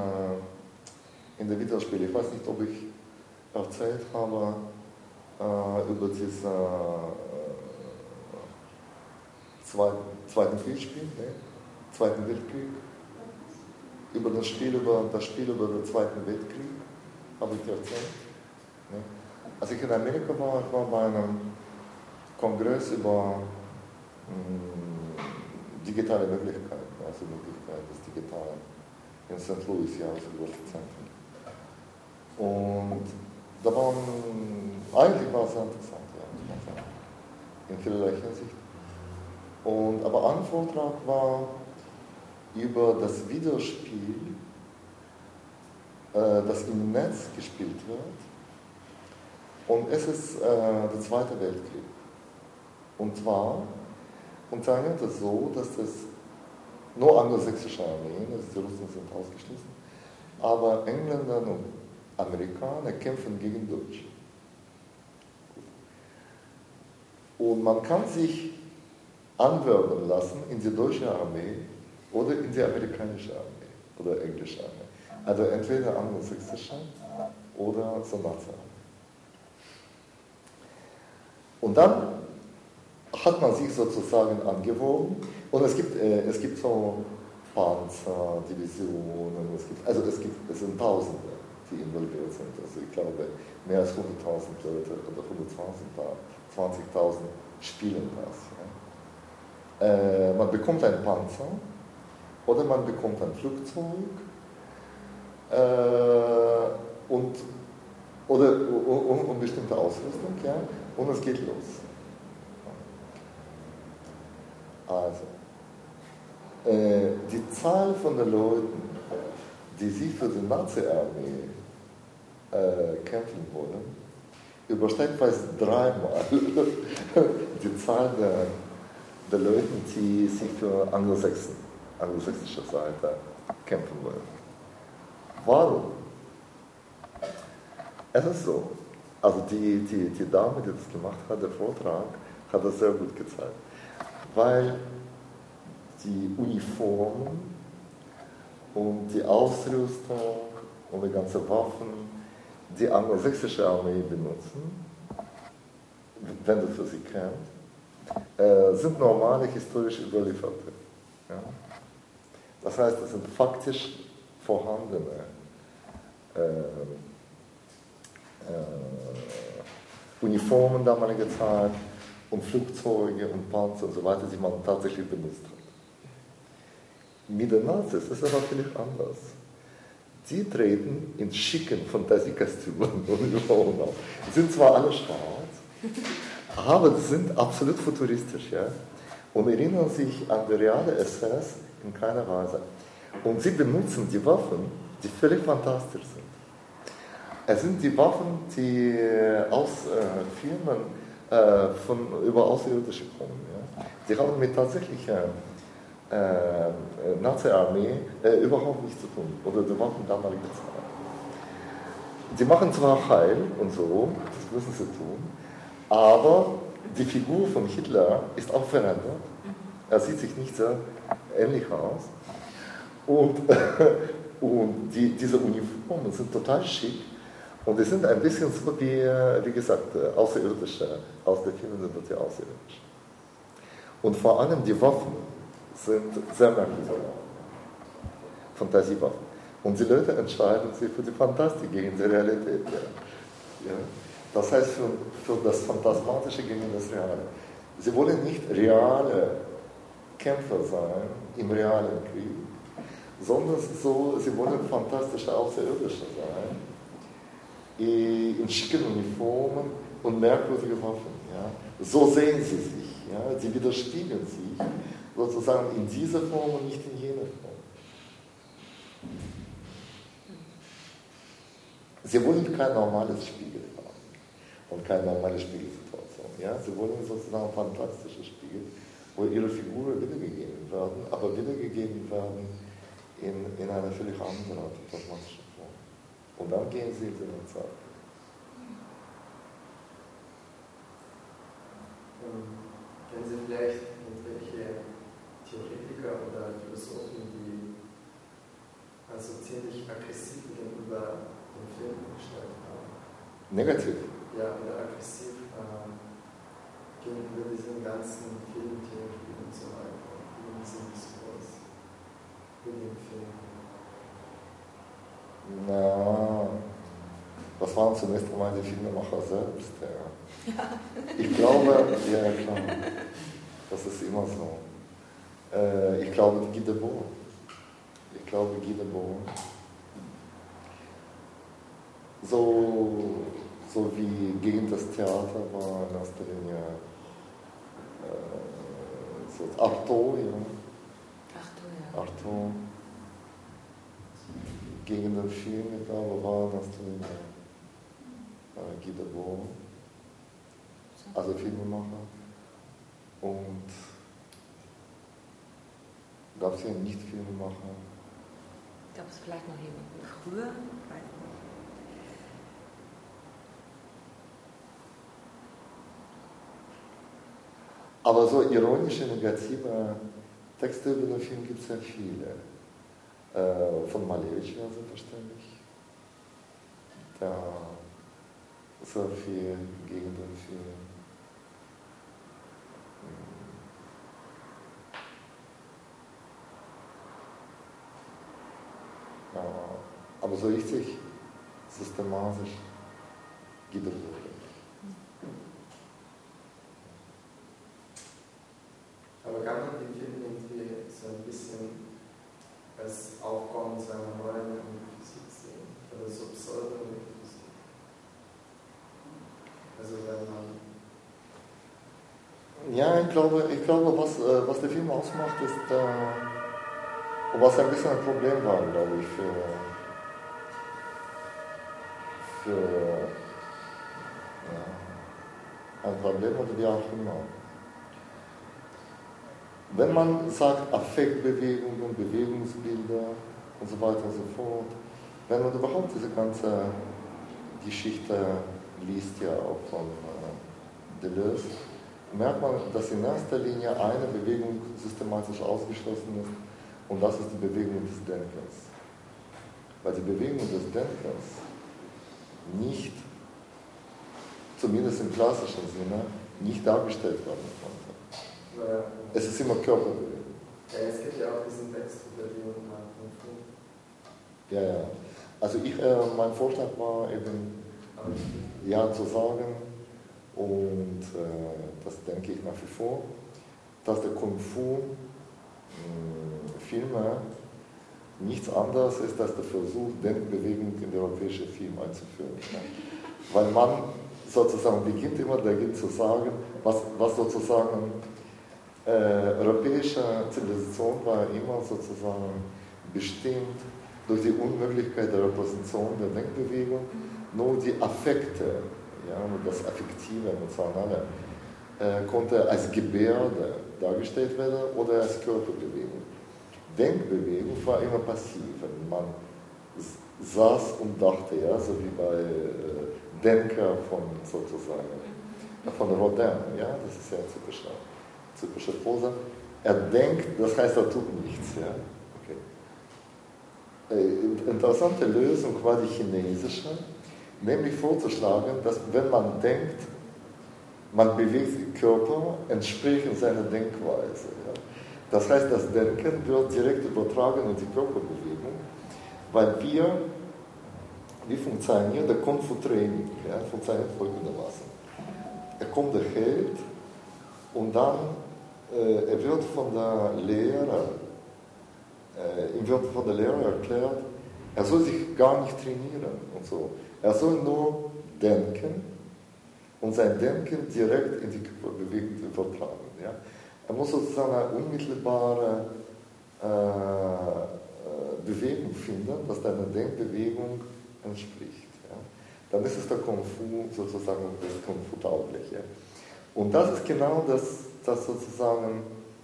in der Videospiele. Ich weiß nicht, ob ich erzählt habe über dieses Zweiten Weltkrieg, ne? Zweiten Weltkrieg. Über das Spiel über den Zweiten Weltkrieg habe ich dir erzählt. Ne? Als ich in Amerika war, ich war bei einem Kongress über digitale Möglichkeiten, also Möglichkeit des Digitalen in St. Louis, ja, also die Zentrum. Und da eigentlich war es sehr interessant, ja, muss man sagen, in vielerlei Hinsicht. Aber ein Vortrag war über das Videospiel, das im Netz gespielt wird. Und es ist der Zweite Weltkrieg. Und zwar funktioniert es so, dass das nur angelsächsische Armeen, also die Russen sind ausgeschlossen, aber Engländer und Amerikaner kämpfen gegen Deutsche. Und man kann sich anwerben lassen in die deutsche Armee oder in die amerikanische Armee oder englische Armee. Also entweder angelsächsische oder so Nazi-Armee. Und dann hat man sich sozusagen angewogen. Und es gibt so Panzer, Divisionen, es sind Tausende, die involviert sind. Also ich glaube, mehr als 100.000 Leute oder 120.000 spielen das. Ja. Man bekommt einen Panzer oder man bekommt ein Flugzeug und bestimmte Ausrüstung, ja, und es geht los. Also, die Zahl von den Leuten, die sich für die Nazi-Armee kämpfen wollen, übersteigt fast dreimal die Zahl der Leute, die sich für anglosächsische Seite kämpfen wollen. Warum? Es ist so, also die Dame, die das gemacht hat, der Vortrag, hat das sehr gut gezeigt. Weil die Uniformen und die Ausrüstung und die ganzen Waffen, die anglosächsische Armee benutzen, wenn du für sie kennst, sind normale historisch überlieferte. Ja? Das heißt, es sind faktisch vorhandene Uniformen damaliger Zeit und Flugzeuge und Panzer und so weiter, die man tatsächlich benutzt hat. Mit den Nazis ist es aber völlig anders. Die treten in schicken Fantasiekostümen und Uniformen auf. Die sind zwar alle schwarz, aber die sind absolut futuristisch, ja? Und erinnern sich an die reale SS in keiner Weise. Und sie benutzen die Waffen, die völlig fantastisch sind. Es sind die Waffen, die aus Firmen über Außerirdische kommen. Ja? Die haben mit tatsächlicher Nazi-Armee überhaupt nichts zu tun. Oder die Waffen damaliger Zeit. Die machen zwar Heil und so, das müssen sie tun, aber die Figur von Hitler ist auch verändert. Er sieht sich nicht sehr ähnlich aus. Und diese Uniformen sind total schick. Und die sind ein bisschen so wie gesagt, Außerirdische, aus der Filmen sind das ja Außerirdische. Und vor allem die Waffen sind sehr merkwürdige Fantasiewaffen. Und die Leute entscheiden sich für die Fantastik gegen die Realität. Ja. Das heißt, für das Phantasmatische gegen das Reale. Sie wollen nicht reale Kämpfer sein im realen Krieg, sondern sie wollen fantastische Außerirdische sein, in schicken Uniformen und merkwürdige Waffen. Ja. So sehen sie sich. Ja. Sie widerspiegeln sich sozusagen in dieser Form und nicht in jener Form. Sie wollen kein normales Spiegel haben und keine normale Spiegelsituation. Ja? Sie wollen sozusagen fantastische Spiegel, wo ihre Figuren wiedergegeben werden, aber wiedergegeben werden in einer völlig anderen phantasmatischen Form. Und dann gehen sie in den Zeit. Kennen Sie vielleicht irgendwelche Theoretiker oder Philosophen, die also ziemlich aggressiv gegenüber dem Film gestellt haben? Negativ? Ja, oder aggressiv gegenüber diesen ganzen Filmtheorien und so weiter. Wie sind sowas in dem Film? Na, das waren zunächst einmal die Filmemacher selbst. Ja. Ich glaube, ja klar, das ist immer so. Ich glaube, Guy Debord. So wie gegen das Theater war in erster Linie so Artaud, ja. Artaud. Gegen den Film, ich glaube, war in erster Linie Guy Debord. Also Filmemacher. Und gab es hier nicht Filmemacher? Gab es vielleicht noch jemanden früher? Ich weiß nicht. Aber so ironische, negative Texte über den Film gibt es ja viele. Von Malevich, ja, selbstverständlich. Der sehr viel gegen den Film Aber so richtig systematisch gibt es das nicht. Aber kann man den Film irgendwie so ein bisschen als Aufbau zu einer neuen Physik sehen? Oder so Pseudo-Physik? Also wenn man... Ja, ich glaube was der Film ausmacht, ist, was ein bisschen ein Problem war, glaube ich, für ein Problem oder wie auch immer. Wenn man sagt Affektbewegungen, Bewegungsbilder und so weiter und so fort, wenn man überhaupt diese ganze Geschichte liest, ja auch von Deleuze, merkt man, dass in erster Linie eine Bewegung systematisch ausgeschlossen ist, und das ist die Bewegung des Denkens. Weil die Bewegung des Denkens nicht, zumindest im klassischen Sinne, nicht dargestellt werden konnte. Naja. Es ist immer Körperbewegung. Ja, es gibt ja auch diesen Text über die und Ja, ja. Also mein Vorschlag war eben, ja zu sagen, und das denke ich nach wie vor, dass der Kung-Fu-Filme nichts anderes ist als der Versuch, Denkbewegung in den europäischen Film einzuführen. Ja. Weil man sozusagen beginnt immer dagegen zu sagen, was sozusagen europäische Zivilisation war immer sozusagen bestimmt durch die Unmöglichkeit der Repräsentation der Denkbewegung, nur die Affekte, ja, das Affektive, Emotionale, konnte als Gebärde dargestellt werden oder als Körperbewegung. Denkbewegung war immer passiv, man saß und dachte, ja, so wie bei Denker von Rodin, ja, das ist ja typische Pose. Er denkt, das heißt, er tut nichts. Ja? Okay. Interessante Lösung war die chinesische, nämlich vorzuschlagen, dass wenn man denkt, man bewegt den Körper entsprechend seiner Denkweise. Ja? Das heißt, das Denken wird direkt übertragen in die Körperbewegung, weil wie funktioniert der Kung-Fu-Training? Ja? Funktioniert folgendermaßen. Er kommt der Held und dann er wird von der Lehrer erklärt, er soll sich gar nicht trainieren und so. Er soll nur denken und sein Denken direkt in die Körperbewegung übertragen. Ja? Er muss sozusagen eine unmittelbare Bewegung finden, was deiner Denkbewegung entspricht. Ja? Dann ist es der Kung-Fu sozusagen das Kung-Fu-Taugliche. Und das ist genau das sozusagen,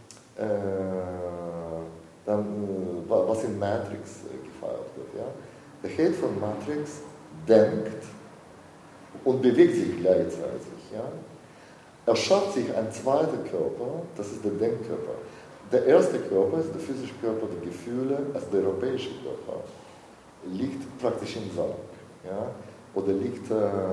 was in Matrix gefeiert wird. Ja? Der Held von Matrix denkt und bewegt sich gleichzeitig. Ja? Er schafft sich einen zweiten Körper, das ist der Denkkörper. Der erste Körper ist der physische Körper, die Gefühle, also der europäische Körper, liegt praktisch im Sarg. Ja? Oder liegt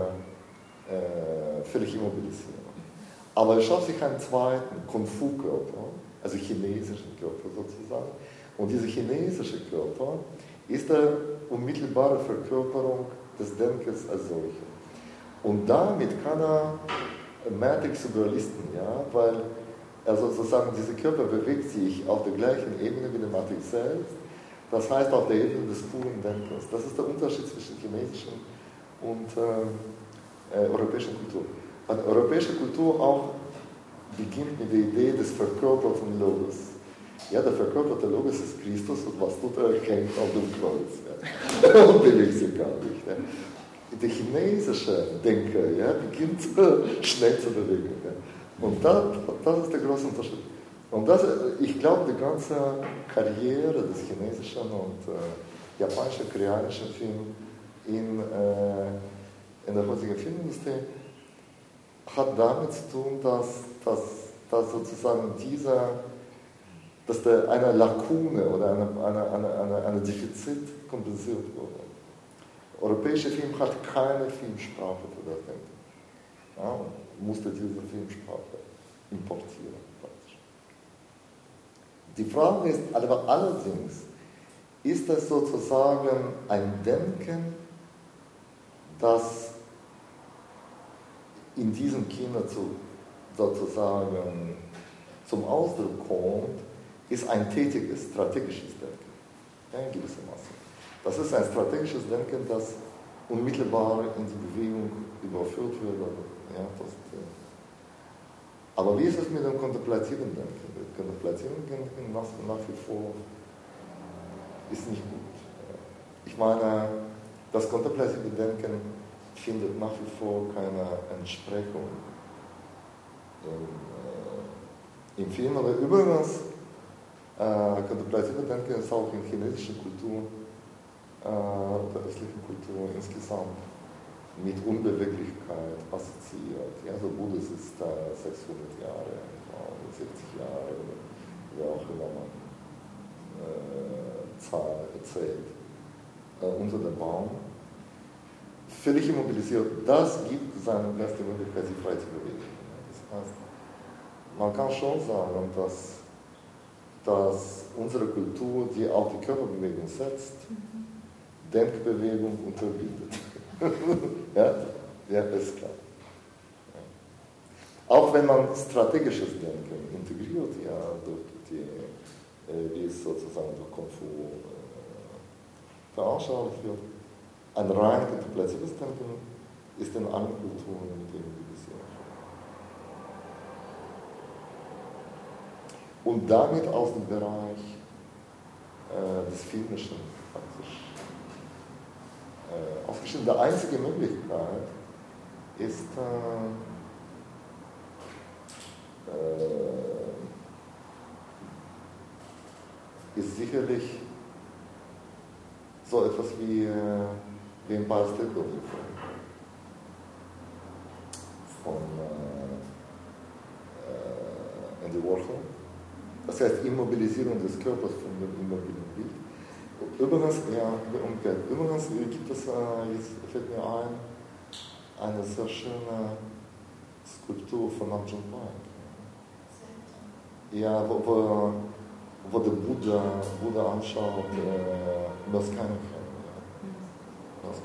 völlig immobilisiert. Aber er schafft sich einen zweiten Kung-Fu-Körper, also chinesischen Körper sozusagen. Und dieser chinesische Körper ist eine unmittelbare Verkörperung des Denkens als solches. Und damit kann er Matrix überlisten, ja, weil er sozusagen, dieser Körper bewegt sich auf der gleichen Ebene wie der Matrix selbst, das heißt auf der Ebene des puren Denkens. Das ist der Unterschied zwischen chinesischen und europäischen Kultur. Weil europäische Kultur auch beginnt mit der Idee des verkörperten Logos. Ja, der verkörperte Logos ist Christus und was tut er? Hängt auf dem Kreuz. Ja. Und bewegt sich gar nicht. Ja. Der chinesische Denker, ja, beginnt schnell zu bewegen. Ja. Und das ist der große Unterschied. Und ich glaube, die ganze Karriere des chinesischen und japanischen, koreanischen Films in der heutigen Filmindustrie hat damit zu tun, dass sozusagen dass eine Lakune oder eine Defizit kompensiert wurde. Europäischer Film hat keine Filmsprache für das Denken. Ja, und musste diese Filmsprache importieren. Praktisch. Die Frage ist aber allerdings, ist es sozusagen ein Denken, das in diesem Kino sozusagen zum Ausdruck kommt, ist ein tätiges, strategisches Denken. Ja, in gewissermaßen. Das ist ein strategisches Denken, das unmittelbar in die Bewegung überführt wird. Ja, aber wie ist es mit dem kontemplativen Denken? Das kontemplative Denken nach wie vor ist nicht gut. Ich meine, das kontemplative Denken findet nach wie vor keine Entsprechung im Film. Aber übrigens, kontemplative Denken ist auch in chinesischer Kultur, der östlichen Kultur insgesamt mit Unbeweglichkeit assoziiert. Ja, so Buddha ist 600 Jahre, 70 Jahre, oder wie auch immer man Zahl erzählt, unter dem Baum. Völlig immobilisiert. Das gibt seine beste Möglichkeit, sich frei zu bewegen. Das heißt, man kann schon sagen, dass unsere Kultur, die auf die Körperbewegung setzt, Denkbewegung unterbietet. Ja, ist klar. Ja. Auch wenn man strategisches Denken integriert, ja, durch wie es sozusagen durch Kung Fu veranschaulicht wird, ein rein kontemplatives Denken ist in allen Kulturen mit immobilisiert. Und damit aus dem Bereich des Filmischen praktisch ausgeschieden. Die einzige Möglichkeit ist sicherlich so etwas wie Empire State Building von Andy Warhol. Das heißt Immobilisierung des Körpers von dem immobilen Bild. Übrigens, ja, umgekehrt. Übrigens gibt es, jetzt fällt mir ein, eine sehr schöne Skulptur von Arjun Paik. Ja, wo der Buddha anschaut, das keine kennen. Ja. Das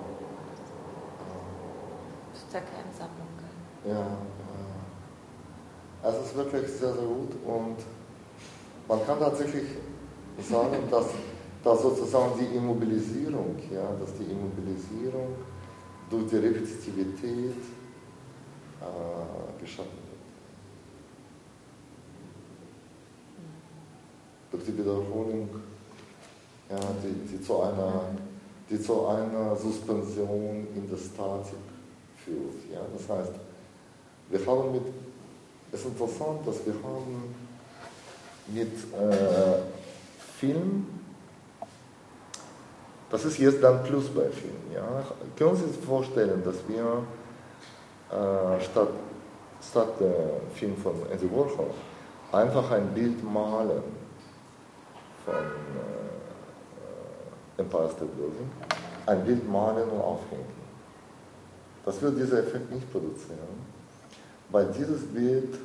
ist ja keine Sammlung. Ja, also es ist wirklich sehr, sehr gut und man kann tatsächlich sagen, dass sozusagen die Immobilisierung, ja, dass die Immobilisierung durch die Repetitivität geschaffen wird. Durch die Wiederholung, ja, die zu einer Suspension in der Statik führt. Ja. Das heißt, es ist interessant, dass wir haben mit Film, das ist jetzt dann Plus bei Film. Ja. Können Sie sich vorstellen, dass wir statt der Film von Andy Warhol einfach ein Bild malen von Empire State Building, ein Bild malen und aufhängen. Das wird dieser Effekt nicht produzieren, weil dieses Bild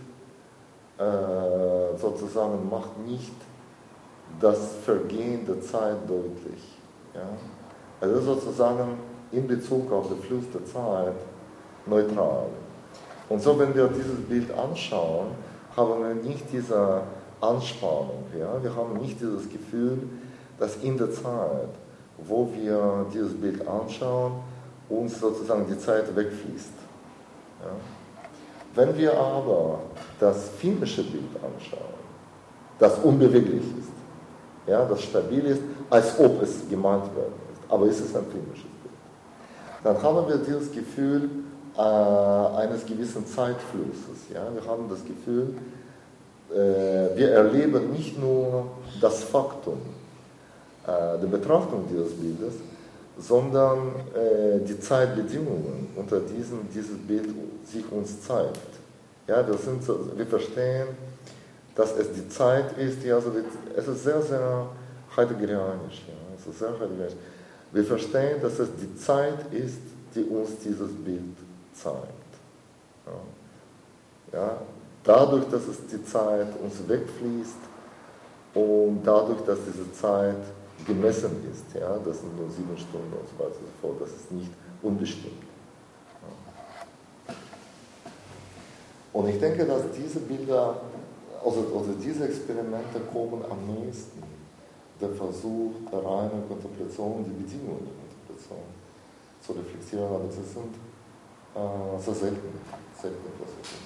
sozusagen macht nicht das Vergehen der Zeit deutlich. Ja? Also sozusagen in Bezug auf den Fluss der Zeit neutral. Und so, wenn wir dieses Bild anschauen, haben wir nicht diese Anspannung. Ja? Wir haben nicht dieses Gefühl, dass in der Zeit, wo wir dieses Bild anschauen, uns sozusagen die Zeit wegfließt. Ja? Wenn wir aber das filmische Bild anschauen, das unbeweglich ist, ja, das stabil ist, als ob es gemalt werden ist, aber es ist ein filmisches Bild, dann haben wir dieses Gefühl eines gewissen Zeitflusses. Ja? Wir haben das Gefühl, wir erleben nicht nur das Faktum der Betrachtung dieses Bildes, sondern die Zeitbedingungen, unter denen dieses Bild sich uns zeigt. Ja, wir verstehen, dass es die Zeit ist, ja, also es ist sehr, sehr heideggerianisch. Ja, es ist sehr heideggerianisch. Wir verstehen, dass es die Zeit ist, die uns dieses Bild zeigt. Ja. Ja, dadurch, dass es die Zeit uns wegfließt und dadurch, dass diese Zeit gemessen ist. Ja? Das sind nur 7 Stunden und so weiter und so fort. Das ist nicht unbestimmt. Ja. Und ich denke, dass diese Bilder, also diese Experimente kommen am nächsten der Versuch der reinen Kontemplation, die Bedingungen der Kontemplation zu reflektieren, aber sie sind sehr selten Versuche.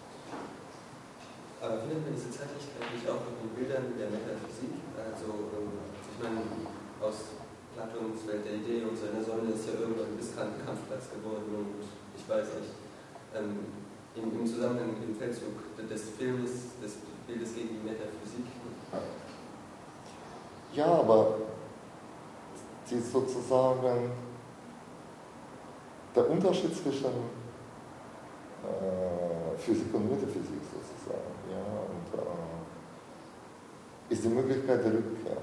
Aber findet man diese Zeitlichkeit nicht auch in den Bildern der Metaphysik? Also, ich meine, aus Platons Welt der Idee und seiner Sonne ist ja irgendwann bis Kant ein Kampfplatz geworden und ich weiß nicht, im Zusammenhang mit dem Feldzug des Filmes, des Bildes gegen die Metaphysik. Ja, aber die sozusagen der Unterschied zwischen Physik und Metaphysik sozusagen, ja, und ist die Möglichkeit der Rückkehr.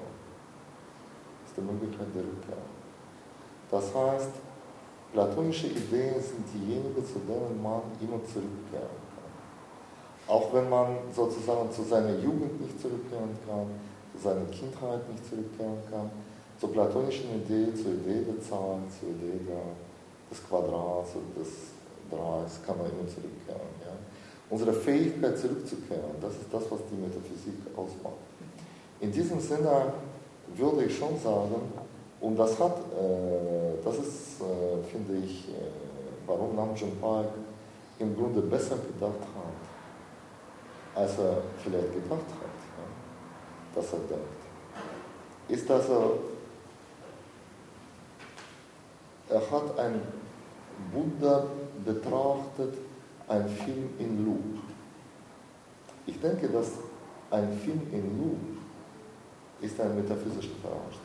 Das heißt, platonische Ideen sind diejenigen, zu denen man immer zurückkehren kann. Auch wenn man sozusagen zu seiner Jugend nicht zurückkehren kann, zu seiner Kindheit nicht zurückkehren kann, zur platonischen Idee, zur Idee der Zahl, zur Idee des Quadrats und des Dreiecks kann man immer zurückkehren. Ja? Unsere Fähigkeit zurückzukehren, das ist das, was die Metaphysik ausmacht. In diesem Sinne würde ich schon sagen, und das ist, finde ich, warum Nam June Paik im Grunde besser gedacht hat, als er vielleicht gedacht hat, ja, dass er denkt, ist, dass er hat ein Buddha betrachtet, ein Film in Loop. Ich denke, dass ein Film in Loop ist eine metaphysische Veranstaltung.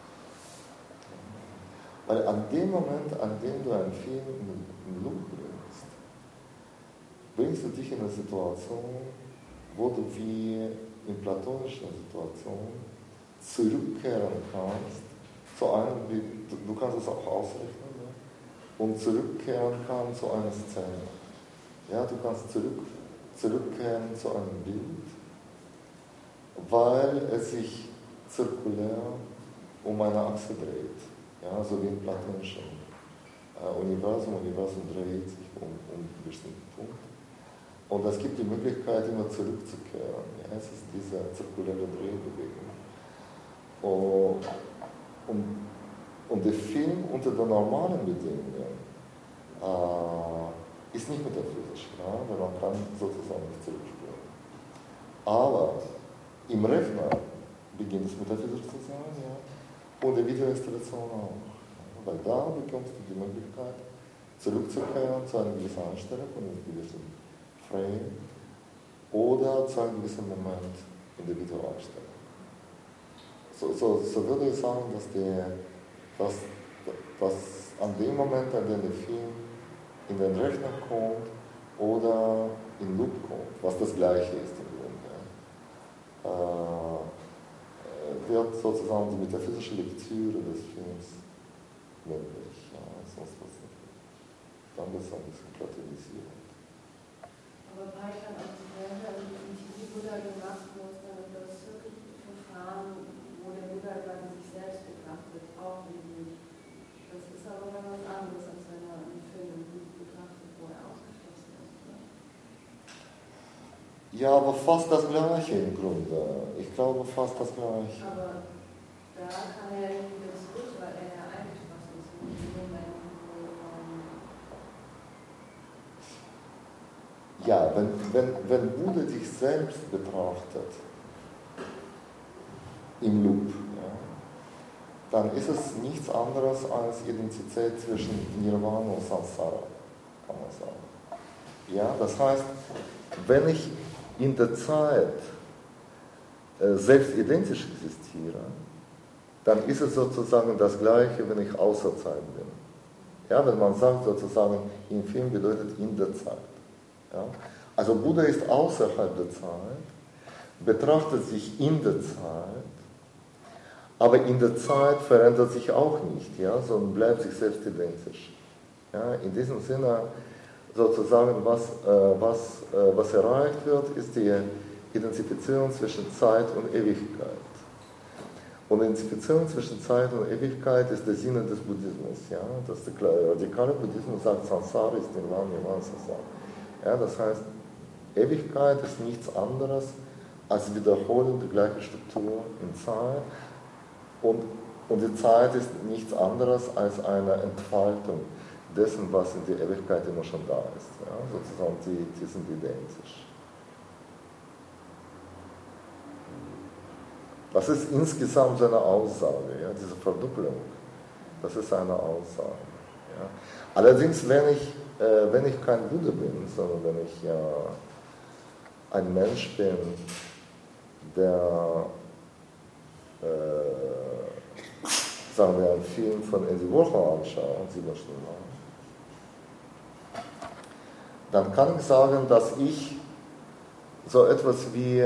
Weil an dem Moment, an dem du einen Film in Loop bringst du dich in eine Situation, wo du wie in platonischen Situationen zurückkehren kannst zu einem, du kannst es auch ausrechnen, ja? Und zurückkehren kannst zu einer Szene. Ja, du kannst zurückkehren zu einem Bild, weil es sich zirkulär um eine Achse dreht. Ja, so wie im platonischen Universum dreht sich um einen bestimmten Punkt. Und es gibt die Möglichkeit, immer zurückzukehren. Ja, es ist diese zirkuläre Drehbewegung. Und der Film unter den normalen Bedingungen ist nicht metaphysisch, ja, weil man kann sozusagen nicht zurückspulen. Aber im Rechner beginnt es metaphysisch zu sein, ja, und der Videoinstallation auch. Ja, weil da bekommst du die Möglichkeit, zurückzukehren zu einer gewissen Einstellung und einem gewissen Frame oder zu einem gewissen Moment in der Videoeinstellung. So würde ich sagen, dass an dem Moment, an dem der Film in den Rechner kommt oder in Loop kommt, was das Gleiche ist im Grunde, wird sozusagen die metaphysische Lektüre des Films möglich. Ja, sonst was nicht. Dann wird es ein bisschen platonisiert. Aber Paik hat auch die Welt, also die Buddha gemacht, wo es dann das Verfahren, wo der Buddha dann sich selbst betrachtet, auch nicht. Das ist aber dann was anderes, als wenn er einen Film betrachtet, wo er ausgeschlossen ist. Oder? Ja, aber fast das Gleiche im Grunde. Ich glaube fast das Gleiche. Aber da kann er ja nicht wieder zurück, weil er ja eingeschlossen ist in dem Moment, wo ja, wenn Buddha dich selbst betrachtet, im Loop, ja, dann ist es nichts anderes als Identität zwischen Nirvana und Samsara, kann man sagen. Ja, das heißt, wenn ich in der Zeit selbst identisch existiere, dann ist es sozusagen das Gleiche, wenn ich außer Zeit bin. Ja, wenn man sagt sozusagen, im Film bedeutet in der Zeit. Ja? Also Buddha ist außerhalb der Zeit, betrachtet sich in der Zeit, aber in der Zeit verändert sich auch nicht, ja, sondern bleibt sich selbst identisch. Ja? In diesem Sinne sozusagen, was erreicht wird, ist die Identifizierung zwischen Zeit und Ewigkeit. Und die Identifizierung zwischen Zeit und Ewigkeit ist der Sinne des Buddhismus. Ja? Der radikale Buddhismus sagt, Samsara ist Nirvana, Nirvana ist Samsara. Ja, das heißt, Ewigkeit ist nichts anderes als Wiederholung der gleichen Struktur in Zeit. Und die Zeit ist nichts anderes als eine Entfaltung dessen, was in der Ewigkeit immer schon da ist. Ja? Sozusagen, die sind identisch. Das ist insgesamt so eine Aussage, ja? Diese Verdoppelung. Das ist eine Aussage. Ja? Allerdings, wenn ich kein Buddha bin, sondern wenn ich ja ein Mensch bin, der sagen wir, einen Film von Andy Warhol anschauen, 7 Stunden lang, dann kann ich sagen, dass ich so etwas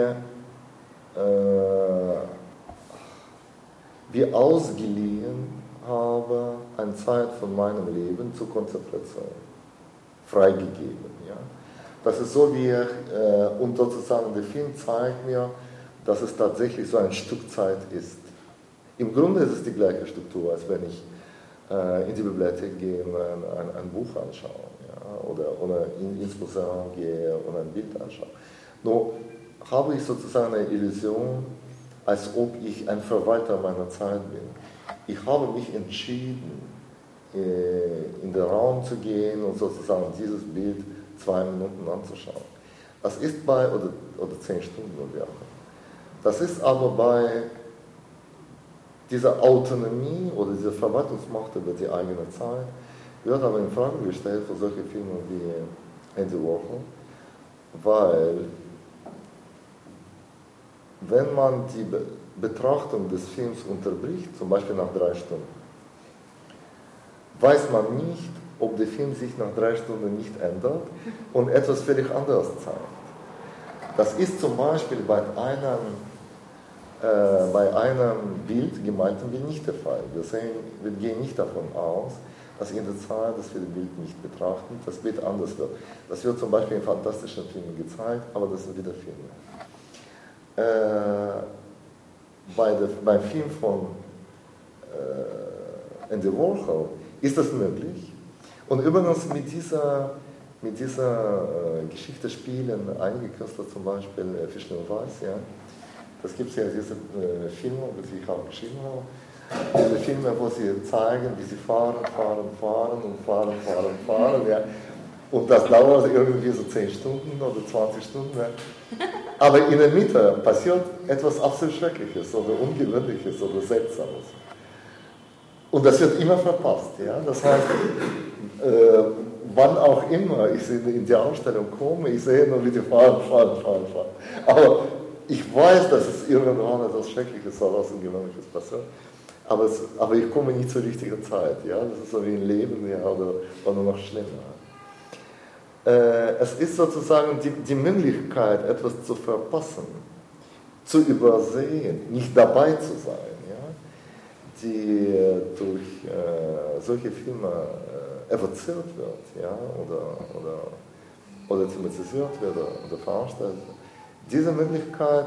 wie ausgeliehen habe, eine Zeit von meinem Leben zur Konzentration, freigegeben. Ja? Das ist so wie, und sozusagen der Film zeigt mir, dass es tatsächlich so ein Stück Zeit ist. Im Grunde ist es die gleiche Struktur, als wenn ich in die Bibliothek gehe und ein Buch anschaue, ja? oder ins Museum gehe und ein Bild anschaue. Nur habe ich sozusagen eine Illusion, als ob ich ein Verwalter meiner Zeit bin. Ich habe mich entschieden, in den Raum zu gehen und sozusagen dieses Bild 2 Minuten anzuschauen. Das ist oder 10 Stunden oder wie. Das ist aber bei dieser Autonomie oder dieser Verwaltungsmacht über die eigene Zeit, wird aber in Frage gestellt für solche Filme wie Andy Warhol, weil wenn man die Betrachtung des Films unterbricht, zum Beispiel nach 3 Stunden, weiß man nicht, ob der Film sich nach 3 Stunden nicht ändert und etwas völlig anderes zeigt. Das ist zum Beispiel bei einem Bild, gemalten Bild, nicht der Fall. Wir gehen nicht davon aus, dass in der Zeit, dass wir das Bild nicht betrachten, das Bild anders wird. Das wird zum Beispiel in fantastischen Filmen gezeigt, aber das sind wieder Filme. Beim Film von Andy Warhol ist das möglich. Und übrigens mit dieser Geschichte spielen einige Künstler, zum Beispiel Fischler und Weiß, ja. Das gibt es ja diese Filme, die ich auch geschrieben habe. Diese Filme, wo sie zeigen, wie sie fahren. Ja. Und das dauert irgendwie so 10 Stunden oder 20 Stunden. Ja. Aber in der Mitte passiert etwas absolut Schreckliches oder Ungewöhnliches oder Seltsames. Und das wird immer verpasst. Ja? Das heißt, wann auch immer ich in die Ausstellung komme, ich sehe nur, wie die fahren. Aber ich weiß, dass es irgendwann etwas Schreckliches oder etwas Ungewöhnliches passiert. Aber ich komme nicht zur richtigen Zeit. Ja? Das ist so wie ein Leben, ja, oder nur noch schlimmer. Es ist sozusagen die Möglichkeit, etwas zu verpassen, zu übersehen, nicht dabei zu sein, ja? Die durch solche Filme evoziert wird, ja? oder thematisiert wird oder veranstaltet wird. Diese Möglichkeit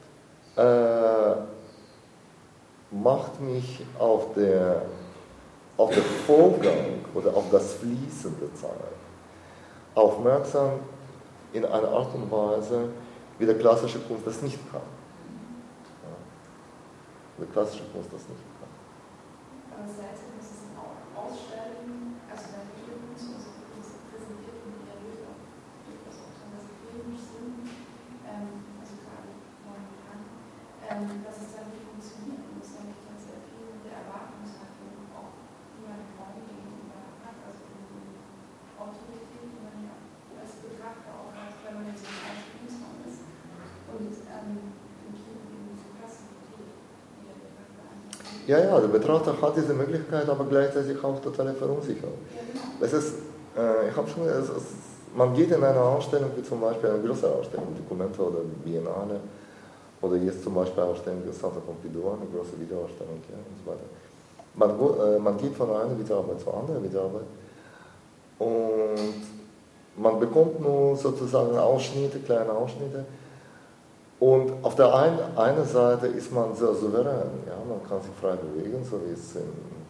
macht mich auf den Vorgang oder auf das Fließen der Zeit aufmerksam in einer Art und Weise, wie der klassische Kunst das nicht kann. Ja. Der klassische Kunst das nicht kann. Aber seltsam ist es auch Ausstellen, also bei vielen Kunst, also Kunst präsentiert und ja durchaus auch teilweise filmisch sind, also gerade momentan, dass es dann nicht funktioniert und dass dann nicht ganz sehr viel mit der Erwartungshaltung auch immer den Leuten gegenüber hat, also die Autorität, die man ja als Betrachter auch hat, wenn man jetzt so ein Kunstmann ist und im Kino eben diese Passivität, die der Betrachter anhat. Ja, der Betrachter hat diese Möglichkeit, aber gleichzeitig auch totale Verunsicherung. Es ist, ich habe schon gesagt, man geht in eine Ausstellung, wie zum Beispiel eine größere Ausstellung, Dokumente oder Biennale, oder jetzt zum Beispiel Ausstellung in Centre Pompidou, eine große Videoausstellung, ja, und so weiter. Man geht von einer Videoarbeit zur anderen Videoarbeit und man bekommt nur sozusagen Ausschnitte, kleine Ausschnitte Und auf der einen Seite ist man sehr souverän, ja? Man kann sich frei bewegen, so wie es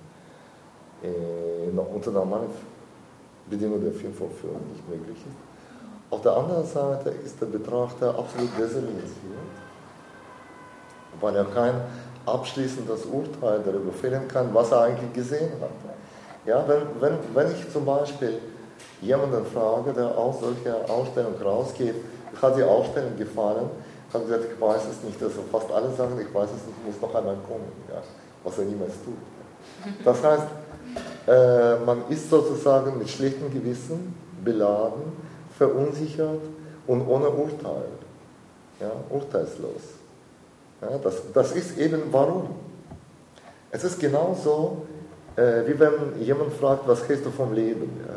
unter normalen Bedingungen der Filmvorführung nicht möglich ist. Auf der anderen Seite ist der Betrachter absolut desillusioniert, weil er kein abschließendes Urteil darüber fällen kann, was er eigentlich gesehen hat. Ja, wenn ich zum Beispiel jemanden frage, der aus solcher Ausstellung rausgeht, hat die Ausstellung gefallen, habe gesagt, ich weiß es nicht. Also fast alle sagen, ich weiß es nicht, muss noch einmal kommen, ja, was er niemals tut. Das heißt, man ist sozusagen mit schlechtem Gewissen beladen, verunsichert und ohne Urteil, ja, urteilslos. Ja, das ist eben warum. Es ist genauso, wie wenn jemand fragt, was hältst du vom Leben? Ja?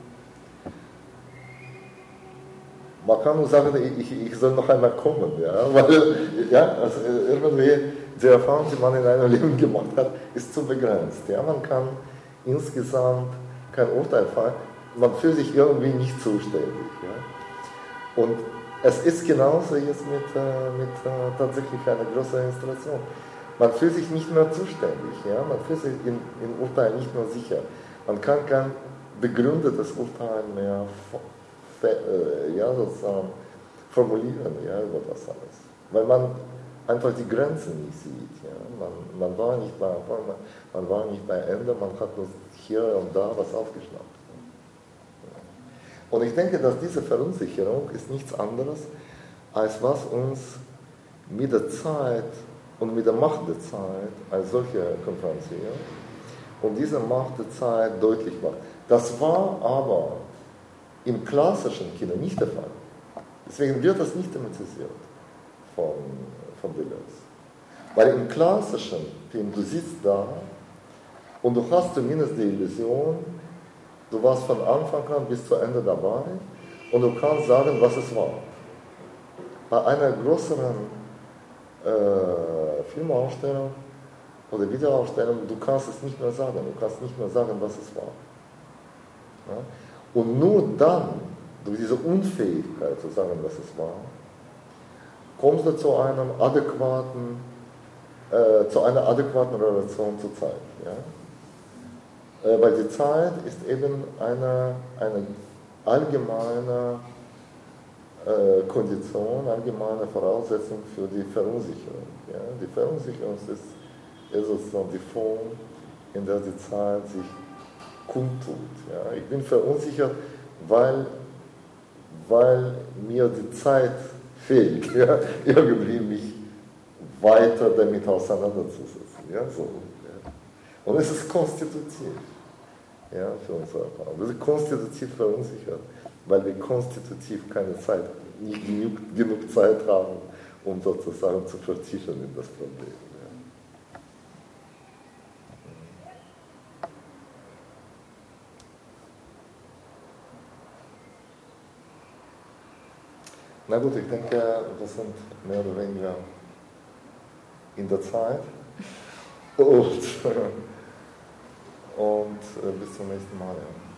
Man kann nur sagen, ich soll noch einmal kommen. Ja? Weil ja, also irgendwie die Erfahrung, die man in einem Leben gemacht hat, ist zu begrenzt. Ja? Man kann insgesamt kein Urteil fallen, man fühlt sich irgendwie nicht zuständig. Ja? Und es ist genauso jetzt mit tatsächlich einer großen Installation. Man fühlt sich nicht mehr zuständig, ja? Man fühlt sich im Urteil nicht mehr sicher. Man kann kein begründetes Urteil mehr sozusagen formulieren, ja, über das alles. Weil man einfach die Grenzen nicht sieht. Ja? Man war nicht bei Anfang, man war nicht bei Ende, man hat nur hier und da was aufgeschnappt. Und ich denke, dass diese Verunsicherung ist nichts anderes, als was uns mit der Zeit und mit der Macht der Zeit als solche konfrontiert und diese Macht der Zeit deutlich macht. Das war aber im klassischen Kino nicht der Fall. Deswegen wird das nicht thematisiert von Deleuze. Weil im klassischen Film, du sitzt da und du hast zumindest die Illusion, du warst von Anfang an bis zu Ende dabei und du kannst sagen, was es war. Bei einer größeren Filmausstellung oder Videoausstellung, du kannst es nicht mehr sagen. Du kannst nicht mehr sagen, was es war. Ja? Und nur dann, durch diese Unfähigkeit zu sagen, was es war, kommst du zu einer adäquaten Relation zur Zeit. Ja? Weil die Zeit ist eben eine allgemeine Kondition, allgemeine Voraussetzung für die Verunsicherung. Ja? Die Verunsicherung ist sozusagen die Form, in der die Zeit sich kundtut. Ja? Ich bin verunsichert, weil mir die Zeit fehlt, ja? Irgendwie mich weiter damit auseinanderzusetzen. Ja? So, ja? Und es ist konstitutiv, ja, für unsere Erfahrung. Wir sind konstitutiv verunsichert, weil wir konstitutiv nicht genug Zeit haben, um sozusagen zu vertiefen in das Problem. Ja. Na gut, ich denke, wir sind mehr oder weniger in der Zeit. Und bis zum nächsten Mal. Ja.